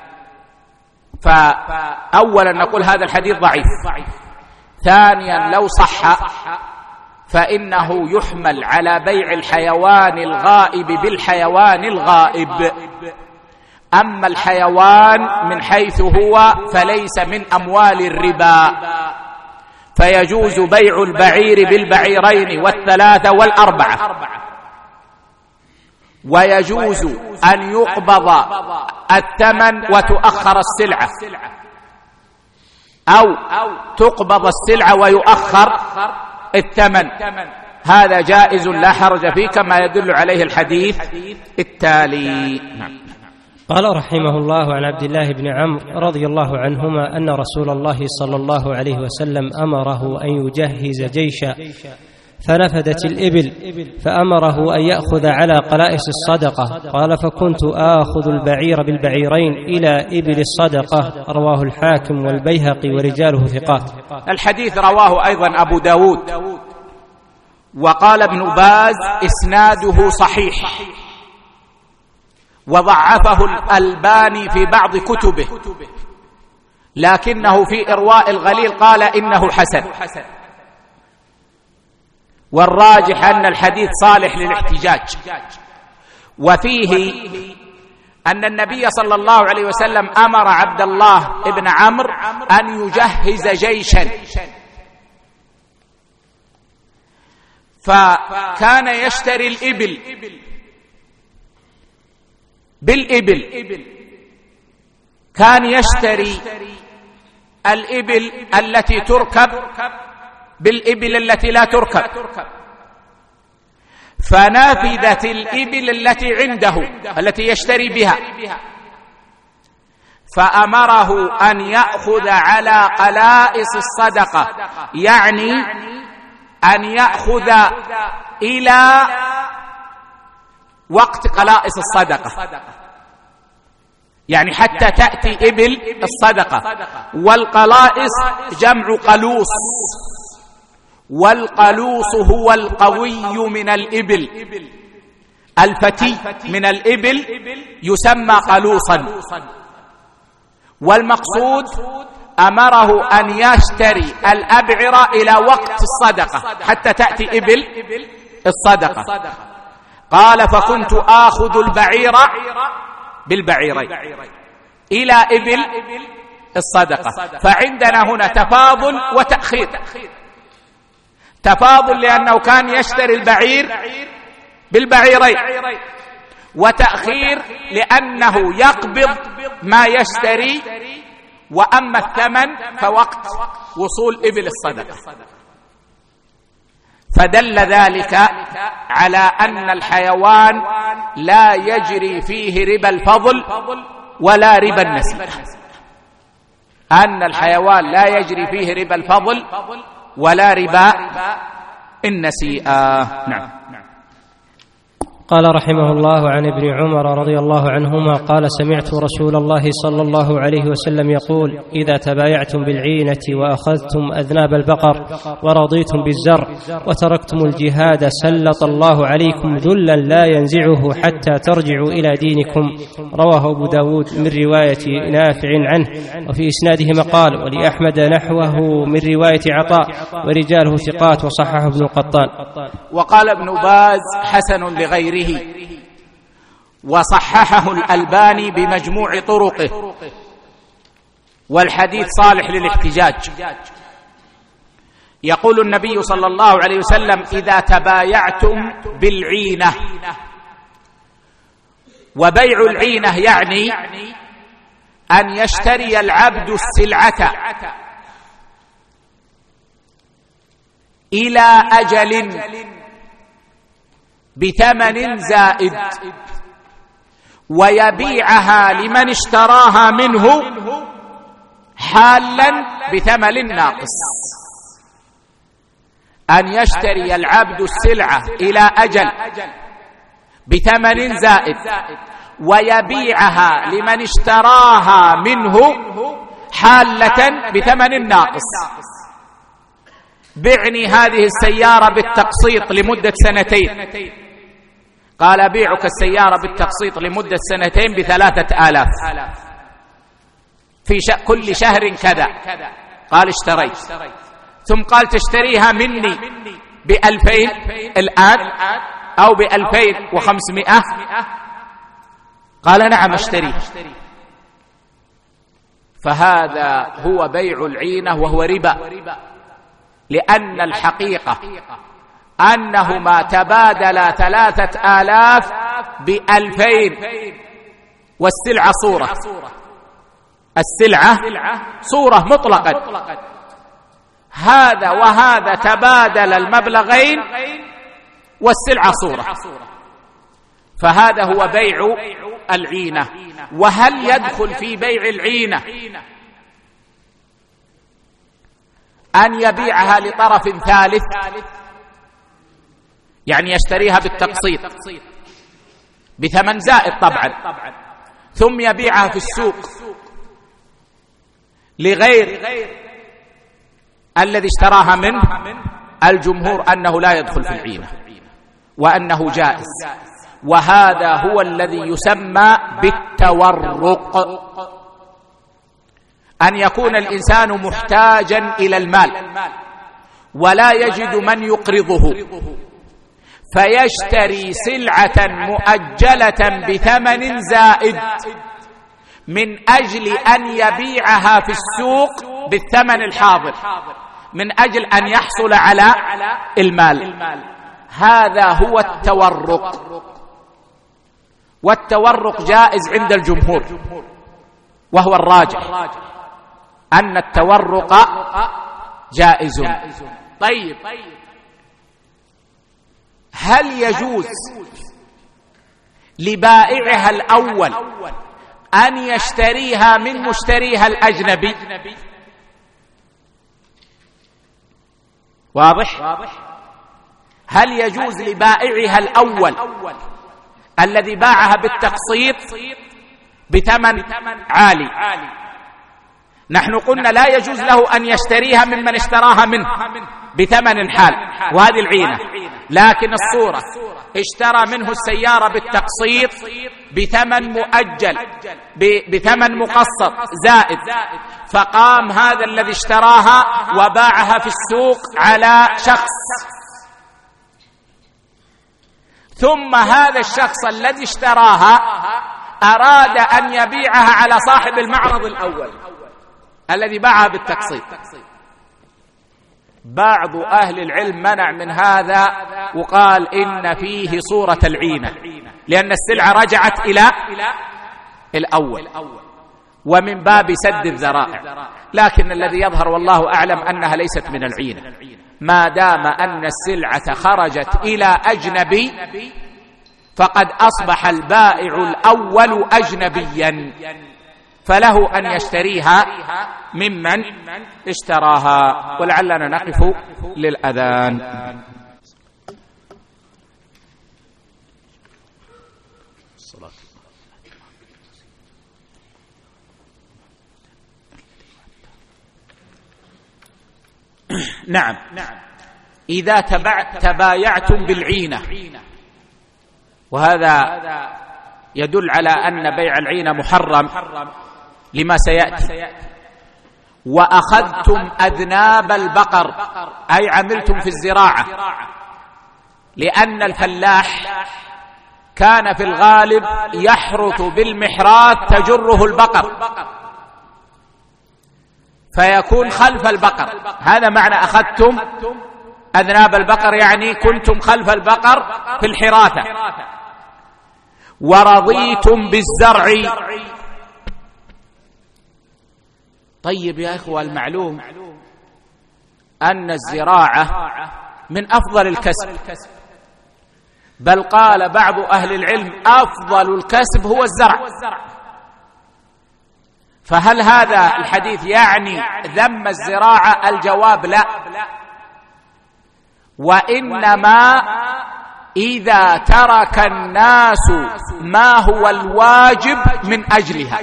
فأولا نقول هذا الحديث ضعيف. ثانيا لو صح فإنه يحمل على بيع الحيوان الغائب بالحيوان الغائب. أما الحيوان من حيث هو فليس من أموال الربا، فيجوز بيع البعير بالبعيرين والثلاثة والأربعة، ويجوز أن يقبض الثمن وتؤخر السلعة، أو تقبض السلعة ويؤخر الثمن، هذا جائز لا حرج فيه كما يدل عليه الحديث التالي. قال رحمه الله: عن عبد الله بن عمرو رضي الله عنهما أن رسول الله صلى الله عليه وسلم أمره أن يجهز جيشا فنفدت الإبل، فأمره أن يأخذ على قلائس الصدقة، قال: فكنت آخذ البعير بالبعيرين إلى إبل الصدقة، رواه الحاكم والبيهقي ورجاله ثقات. الحديث رواه أيضا أبو داود، وقال ابن باز إسناده صحيح، وضعفه الألباني في بعض كتبه، لكنه في إرواء الغليل قال إنه حسن، والراجح أن الحديث صالح للاحتجاج. وفيه أن النبي صلى الله عليه وسلم أمر عبد الله بن عمرو أن يجهز جيشا، فكان يشتري الإبل بالإبل، كان يشتري الإبل التي تركب بالإبل التي لا تركب، فنفذت الإبل التي عنده التي يشتري بها، فأمره أن يأخذ على قلائص الصدقة، يعني أن يأخذ إلى وقت قلائص الصدقة، يعني حتى تأتي إبل الصدقة. والقلائص جمع قلوص، والقلوص هو القوي من الإبل، الفتي من الإبل يسمى قلوصا. والمقصود أمره أن يشتري الأبعرة إلى وقت الصدقة حتى تأتي إبل الصدقة. قال فكنت آخذ البعير بالبعيرين إلى إبل الصدقة. فعندنا هنا تفاضل وتأخير. تفاضل لأنه كان يشتري البعير بالبعيرين، وتأخير لأنه يقبض ما يشتري، وأما الثمن فوقت وصول إبل الصدقة. فدل ذلك على أن الحيوان لا يجري فيه ربا الفضل ولا ربا النسيئة، أن الحيوان لا يجري فيه ربا الفضل ولا ربا النسيئة. نعم. قال رحمه الله عن ابن عمر رضي الله عنهما قال سمعت رسول الله صلى الله عليه وسلم يقول إذا تبايعتم بالعينة وأخذتم أذناب البقر ورضيتم بالزرع وتركتم الجهاد سلط الله عليكم ذلا لا ينزعه حتى ترجعوا إلى دينكم. رواه أبو داود من رواية نافع عنه، وفي إسناده مقال، ولأحمد نحوه من رواية عطاء ورجاله ثقات، وصححه ابن القطان. وقال ابن باز حسن لغيره، وصححه الألباني بمجموع طرقه، والحديث صالح للاحتجاج. يقول النبي صلى الله عليه وسلم إذا تبايعتم بالعينة، وبيع العينة يعني أن يشتري العبد السلعة إلى أجل بثمن زائد ويبيعها لمن اشتراها منه حالا بثمن ناقص. أن يشتري العبد السلعة إلى أجل بثمن زائد ويبيعها لمن اشتراها منه حالة بثمن ناقص. بعني هذه السيارة بالتقسيط لمدة سنتين. قال بيعك السيارة بالتقسيط لمدة سنتين بثلاثة آلاف في ش... كل شهر كذا. قال اشتريت. ثم قال تشتريها مني بألفين الآن أو بألفين وخمسمائة. قال نعم اشتريه. فهذا هو بيع العينة وهو ربا، لأن الحقيقة أنهما تبادلا ثلاثة آلاف بألفين، والسلعة صورة، السلعة صورة مطلقة. هذا وهذا تبادل المبلغين والسلعة صورة. فهذا هو بيع العينة. وهل يدخل في بيع العينة أن يبيعها لطرف ثالث، يعني يشتريها بالتقسيط بثمن زائد طبعا، ثم يبيعها في السوق لغير الذي اشتراها منه؟ الجمهور أنه لا يدخل في العينة وأنه جائز. وهذا هو الذي يسمى بالتورق، أن يكون الإنسان محتاجا إلى المال ولا يجد من يقرضه، فيشتري سلعة مؤجلة بثمن زائد من أجل أن يبيعها في السوق بالثمن الحاضر، من أجل أن يحصل على المال. هذا هو التورق. والتورق جائز عند الجمهور، وهو الراجح أن التورق جائز، طيب، هل يجوز لبائعها الأول أن يشتريها من مشتريها الأجنبي؟ واضح؟ هل يجوز لبائعها الأول الذي باعها بالتقسيط بثمن عالي، نحن قلنا لا يجوز له أن يشتريها ممن اشتراها منه بثمن الحال وهذه العينة، لكن الصورة اشترى منه السيارة بالتقسيط بثمن مؤجل بثمن مقسط زائد، فقام هذا الذي اشتراها وباعها في السوق على شخص، ثم هذا الشخص الذي اشتراها أراد أن يبيعها على صاحب المعرض الأول الذي باعها بالتقسيط. بعض أهل العلم منع من هذا وقال إن فيه صورة العينة، لأن السلعة رجعت إلى الأول ومن باب سد الذرائع، لكن الذي يظهر والله أعلم أنها ليست من العينة، ما دام أن السلعة خرجت إلى أجنبي فقد أصبح البائع الأول أجنبيا، فله أن يشتريها ممن اشتراها. ولعلنا نقف للأذان. نعم، إذا تبايعتم بالعينة، وهذا يدل على أن بيع العينة محرم لما سيأتي، وأخذتم أذناب البقر أي عملتم في الزراعة، لأن الفلاح كان في الغالب يحرث بالمحراث تجره البقر فيكون خلف البقر، هذا معنى أخذتم أذناب البقر، يعني كنتم خلف البقر في الحراثة. ورضيتم بالزرع. طيب يا إخوة، المعلوم أن الزراعة من أفضل الكسب، بل قال بعض أهل العلم أفضل الكسب هو الزرع، فهل هذا الحديث يعني ذم الزراعة؟ الجواب لا، وإنما إذا ترك الناس ما هو الواجب من أجلها،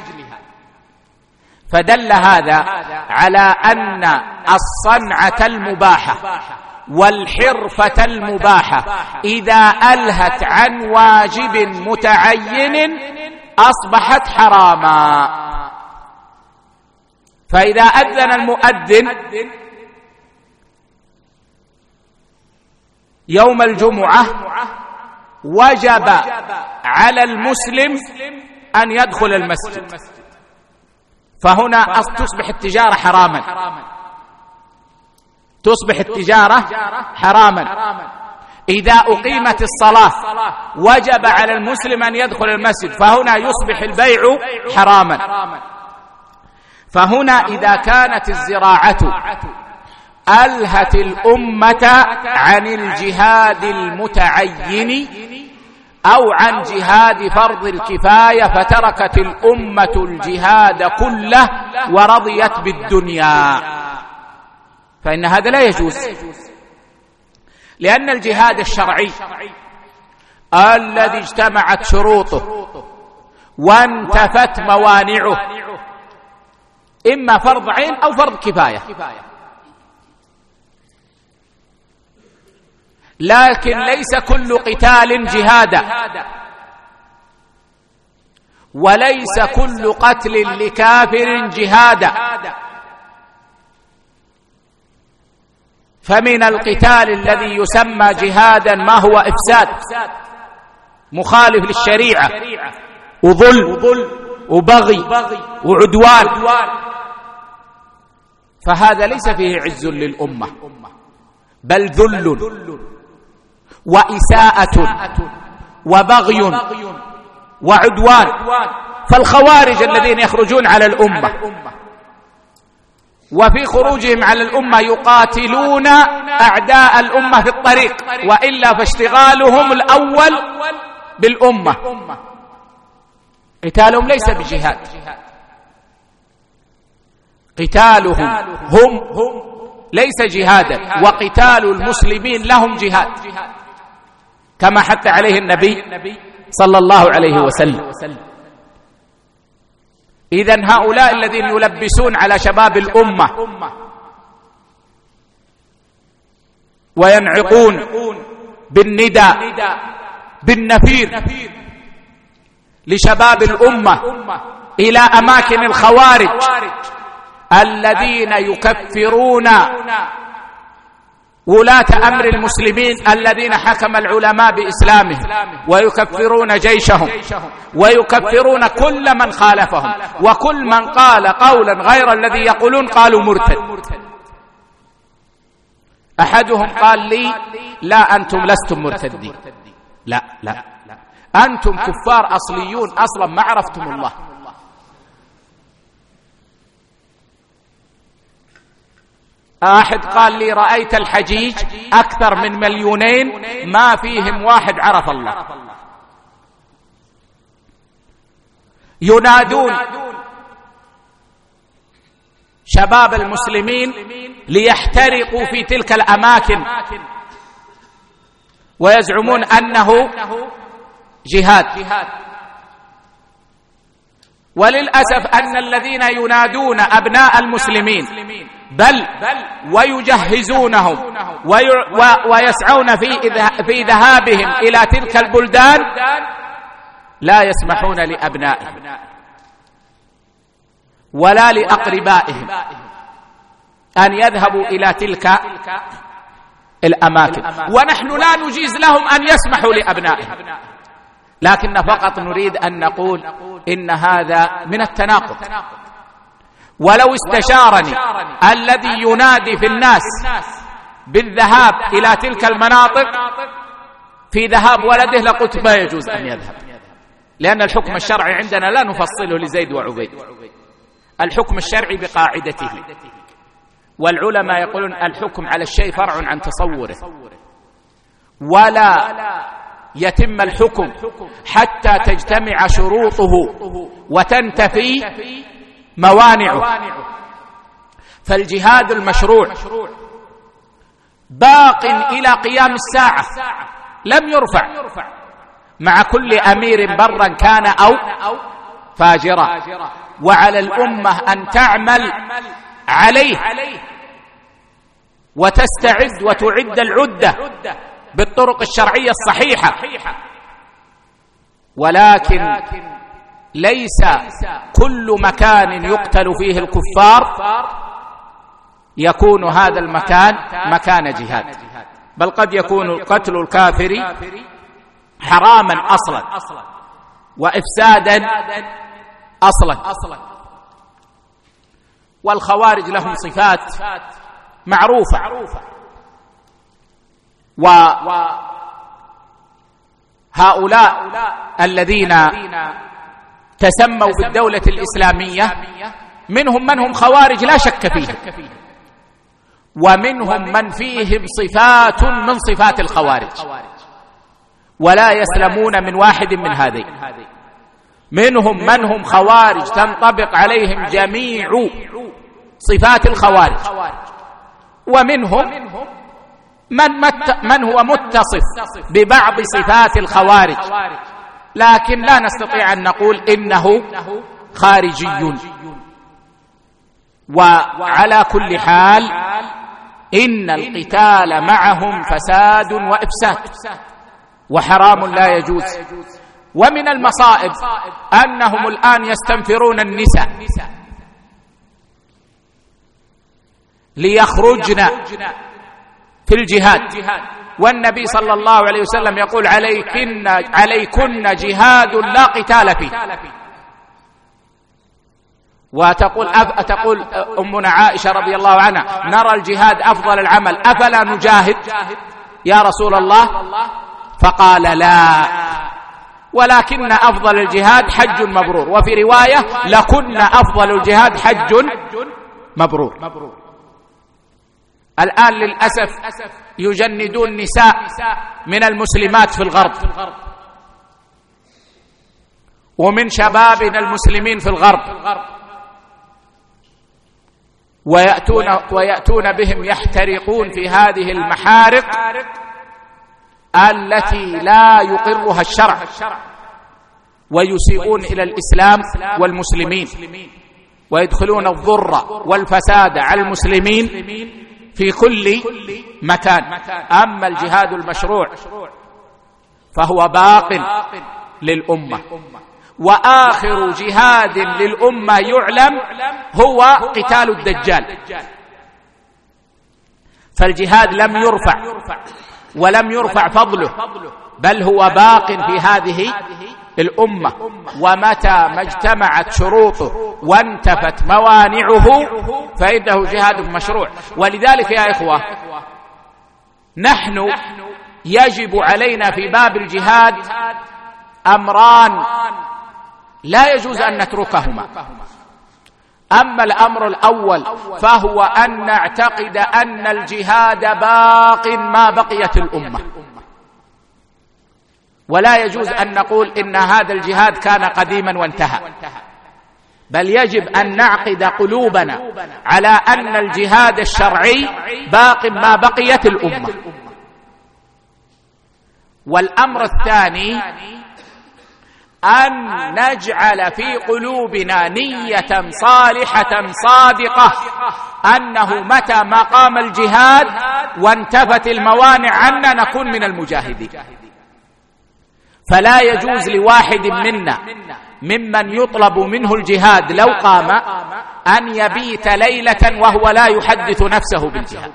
فدل هذا على أن الصنعة المباحة والحرفة المباحة إذا ألهت عن واجب متعين أصبحت حراما. فإذا أذن المؤذن يوم الجمعة وجب على المسلم أن يدخل المسجد، فهنا تصبح التجارة حراما، تصبح التجارة حراما. إذا أقيمت الصلاة وجب على المسلم أن يدخل المسجد، فهنا يصبح البيع حراما. فهنا إذا كانت الزراعة ألهت الأمة عن الجهاد المتعين أو عن جهاد فرض الكفاية فتركت الأمة الجهاد كله ورضيت بالدنيا، فإن هذا لا يجوز، لأن الجهاد الشرعي الذي اجتمعت شروطه وانتفت موانعه إما فرض عين أو فرض كفاية، لكن ليس كل قتال جهادا، وليس كل قتل لكافر جهادا. فمن القتال الذي يسمى جهادا ما هو إفساد مخالف للشريعة وظلم وبغي وعدوان، فهذا ليس فيه عز للأمة بل ذل وإساءة وبغي وعدوان. فالخوارج الذين يخرجون على الأمة وفي خروجهم على الأمة يقاتلون أعداء الأمة في الطريق، وإلا فاشتغالهم الأول بالأمة. قتالهم ليس بجهاد، قتالهم هم ليس جهادا، وقتال المسلمين لهم جهاد، كما حث عليه النبي صلى الله عليه وسلم. إذن هؤلاء الذين يلبسون على شباب الأمة وينعقون بالنداء بالنفير لشباب الأمة إلى أماكن الخوارج الذين يكفرون ولاة أمر المسلمين الذين حكم العلماء بإسلامهم، ويكفرون جيشهم، ويكفرون كل من خالفهم، وكل من قال قولا غير الذي يقولون قالوا مرتد. أحدهم قال لي: لا أنتم لستم مرتدين، لا لا أنتم كفار أصليون أصلا ما عرفتم الله. أحد قال لي: رأيت الحجيج أكثر من مليونين ما فيهم واحد عرف الله. ينادون شباب المسلمين ليحترقوا في تلك الأماكن، ويزعمون أنه جهاد. وللأسف أن الذين ينادون أبناء المسلمين بل ويجهزونهم ويسعون في ذهابهم إلى تلك البلدان لا يسمحون لأبنائهم ولا لأقربائهم أن يذهبوا إلى تلك الأماكن، ونحن لا نجيز لهم أن يسمحوا لأبنائهم، لكن فقط نريد أن نقول إن هذا من التناقض. ولو استشارني الذي ينادي في الناس بالذهاب إلى تلك المناطق في ذهاب ولده لقلت ما يجوز أن يذهب، لأن الحكم الشرعي عندنا لا نفصله لزيد وعبيد، الحكم الشرعي بقاعدته، والعلماء يقولون الحكم على الشيء فرع عن تصوره، ولا يتم الحكم حتى تجتمع شروطه وتنتفي موانعه. فالجهاد المشروع باق إلى قيام الساعة لم يرفع مع كل أمير برا كان أو فاجرا، وعلى الأمة أن تعمل عليه وتستعد وتعد العدة بالطرق الشرعية الصحيحة، ولكن ليس كل مكان يقتل فيه الكفار يكون هذا المكان مكان جهاد، بل قد يكون قتل الكافر حراما أصلا وإفسادا أصلا. والخوارج لهم صفات معروفة، وهؤلاء الذين تسموا بالدولة الإسلامية منهم من هم خوارج لا شك فيه، ومنهم من فيهم صفات من صفات الخوارج ولا يسلمون من واحد من هذين. منهم من هم خوارج تنطبق عليهم جميع صفات الخوارج، ومنهم من, من هو متصف ببعض صفات الخوارج، لكن لا نستطيع أن نقول إنه خارجي. وعلى كل حال إن القتال معهم فساد وإفساد وحرام لا يجوز. ومن المصائب أنهم الآن يستنفرون النساء ليخرجن في الجهاد، والنبي صلى الله عليه وسلم يقول عليكن, عليكن جهاد لا قتال فيه. وتقول أف... تقول أمنا عائشة رضي الله عنها نرى الجهاد أفضل العمل أفلا نجاهد يا رسول الله؟ فقال لا، ولكن أفضل الجهاد حج مبرور، وفي رواية لكن أفضل الجهاد حج مبرور. الآن للأسف يجندون نساء من المسلمات في الغرب ومن شبابنا المسلمين في الغرب، ويأتون, ويأتون بهم يحترقون في هذه المحارق التي لا يقرها الشرع، ويسيئون إلى الإسلام والمسلمين، ويدخلون الضر والفساد على المسلمين في كل مكان. أما الجهاد المشروع فهو باق للأمة، وآخر جهاد للأمة يعلم هو قتال الدجال. فالجهاد لم يرفع ولم يرفع فضله، بل هو باق في هذه الأمة، ومتى ما اجتمعت شروطه وانتفت موانعه فإنه جهاد مشروع. ولذلك يا إخوة، نحن يجب علينا في باب الجهاد أمران لا يجوز أن نتركهما. أما الأمر الأول فهو أن نعتقد أن الجهاد باق ما بقيت الأمة، ولا يجوز أن نقول إن هذا الجهاد كان قديما وانتهى، بل يجب أن نعقد قلوبنا على أن الجهاد الشرعي باق ما بقيت الأمة. والأمر الثاني أن نجعل في قلوبنا نية صالحة صادقة أنه متى ما قام الجهاد وانتفت الموانع عنا نكون من المجاهدين. فلا يجوز لواحد منا ممن يطلب منه الجهاد لو قام أن يبيت ليلة وهو لا يحدث نفسه بالجهاد،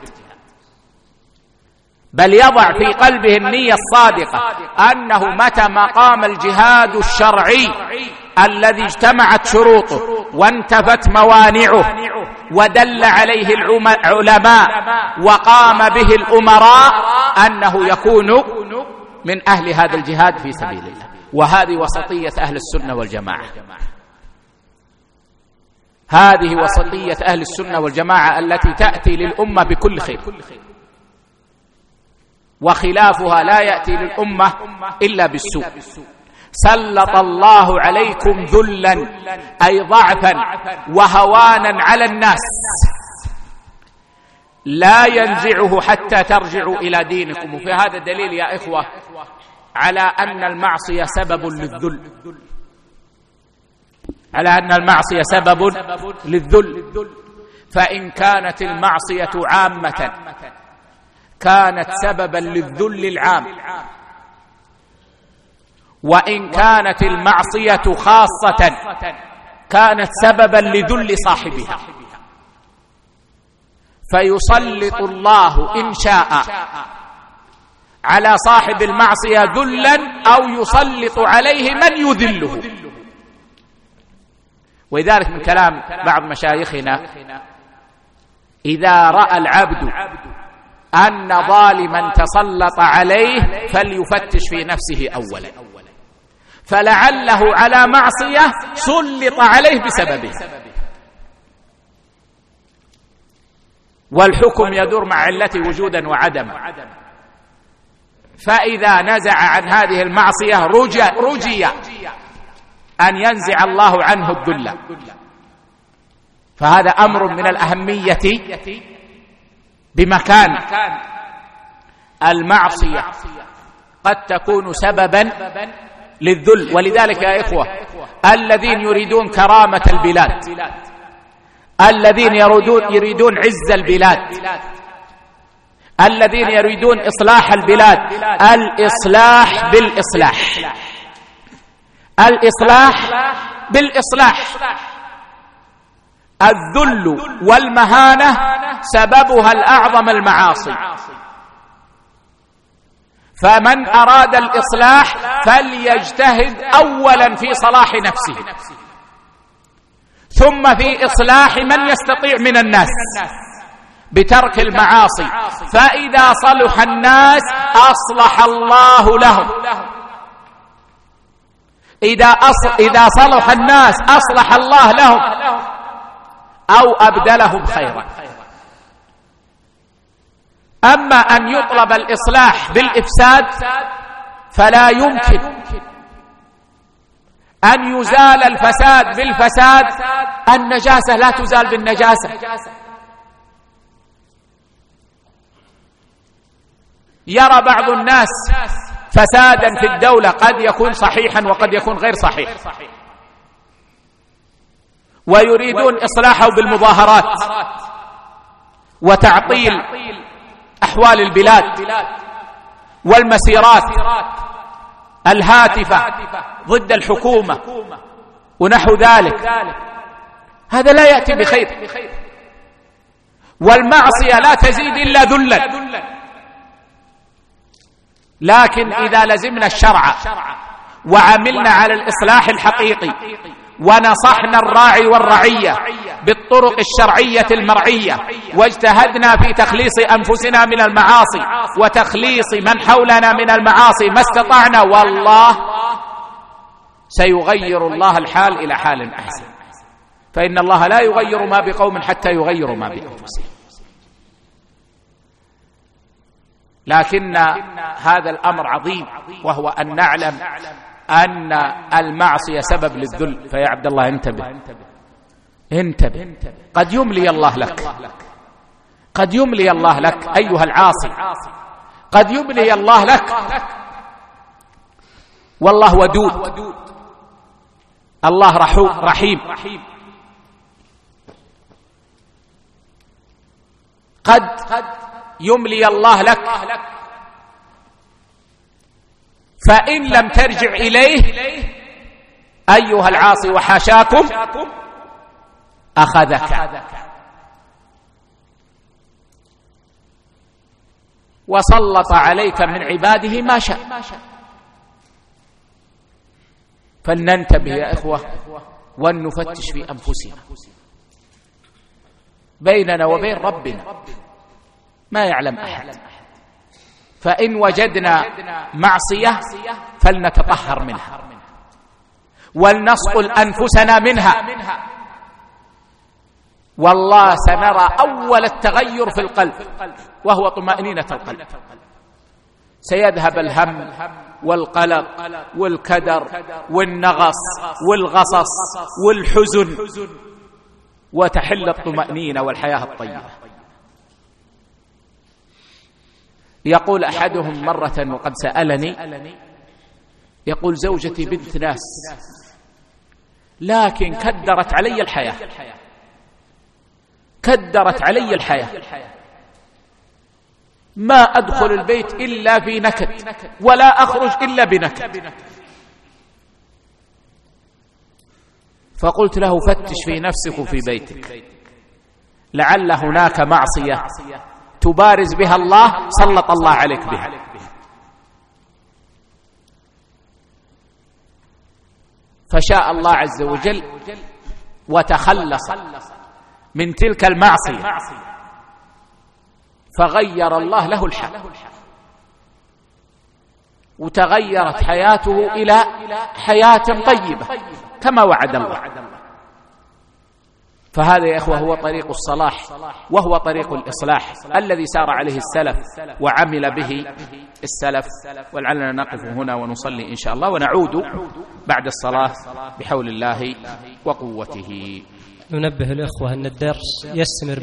بل يضع في قلبه النية الصادقة أنه متى ما قام الجهاد الشرعي الذي اجتمعت شروطه وانتفت موانعه ودل عليه العلماء وقام به الأمراء أنه يكون من أهل هذا الجهاد في سبيل الله. وهذه وسطية أهل السنة والجماعة، هذه وسطية أهل السنة والجماعة التي تأتي للأمة بكل خير، وخلافها لا يأتي للأمة إلا بالسوء. سلط الله عليكم ذلا أي ضعفا وهوانا على الناس لا ينزعه حتى ترجعوا إلى دينكم. وفي هذا الدليل يا إخوة على أن المعصية سبب للذل، على أن المعصية سبب للذل. فإن كانت المعصية عامة كانت سببا للذل العام، وإن كانت المعصية خاصة كانت سببا لذل صاحبها. فيسلط الله إن شاء على صاحب المعصية ذلا أو يسلط عليه من يذله. ولذلك من كلام بعض مشايخنا: إذا رأى العبد أن ظالما تسلط عليه فليفتش في نفسه أولا، فلعله على معصية سلط عليه بسببه. والحكم يدور مع علته وجودا وعدما، فإذا نزع عن هذه المعصية رجي, رجي أن ينزع الله عنه الذل. فهذا أمر من الأهمية بمكان. المعصية قد تكون سببا للذل. ولذلك يا إخوة الذين يريدون كرامة البلاد، الذين يريدون, يريدون عز البلاد، الذين يريدون إصلاح البلاد، الإصلاح بالإصلاح، الإصلاح بالإصلاح. الذل والمهانة سببها الأعظم المعاصي. فمن أراد الإصلاح فليجتهد أولا في صلاح نفسه، ثم في إصلاح من يستطيع من الناس بترك المعاصي. فإذا صلح الناس أصلح الله لهم. إذا, أص... إذا صلح الناس أصلح الله لهم. أو أبدلهم خيرا. أما أن يطلب الإصلاح بالإفساد فلا يمكن أن يزال الفساد بالفساد، النجاسة لا تزال بالنجاسة. يرى بعض الناس فسادا في الدولة قد يكون صحيحا وقد يكون غير صحيح، ويريدون إصلاحه بالمظاهرات وتعطيل أحوال البلاد والمسيرات الهاتفة ضد الحكومة ونحو ذلك. هذا لا يأتي بخير، والمعصية لا تزيد إلا ذلا. لكن إذا لزمنا الشرع وعملنا على الإصلاح الحقيقي ونصحنا الراعي والرعية بالطرق الشرعية المرعية، واجتهدنا في تخليص أنفسنا من المعاصي وتخليص من حولنا من المعاصي ما استطعنا، والله سيغير الله الحال إلى حال أحسن. فإن الله لا يغير ما بقوم حتى يغيروا ما بأنفسهم. لكن هذا الأمر عظيم، وهو أن نعلم أن المعصية سبب للذل. فيا عبد الله انتبه انتبه، قد يملي الله لك، قد يملي الله لك أيها العاصي، قد يملي الله لك، والله ودود، الله رحيم. قد يملي الله لك، فإن لم ترجع إليه أيها العاصي وحاشاكم أخذك وسلط عليك من عباده ما شاء. فلننتبه يا إخوة ونفتش في أنفسنا، بيننا وبين ربنا ما يعلم أحد. فإن وجدنا معصية فلنتطهر منها ولنصقل أنفسنا منها، والله سنرى أول التغير في القلب وهو طمأنينة القلب. سيذهب الهم والقلق والكدر والنغص والغصص والحزن، وتحل الطمأنينة والحياة الطيبة. يقول أحدهم مرة وقد سألني، يقول زوجتي بنت ناس لكن كدرت علي الحياة، كدرت علي الحياة، ما أدخل البيت إلا في نكد ولا أخرج إلا بنكد. فقلت له فتش في نفسك وفي بيتك، لعل هناك معصية تبارز بها الله سلط الله عليك بها. فشاء الله عز وجل وتخلص من تلك المعصية، فغير الله له الحال وتغيرت حياته إلى حياة طيبة كما وعد الله. فهذا يا إخوة هو طريق الصلاح، وهو طريق الإصلاح الذي سار عليه السلف وعمل به السلف. ولعلنا نقف هنا ونصلي إن شاء الله، ونعود بعد الصلاة بحول الله وقوته. ننبه الإخوة أن الدرس يستمر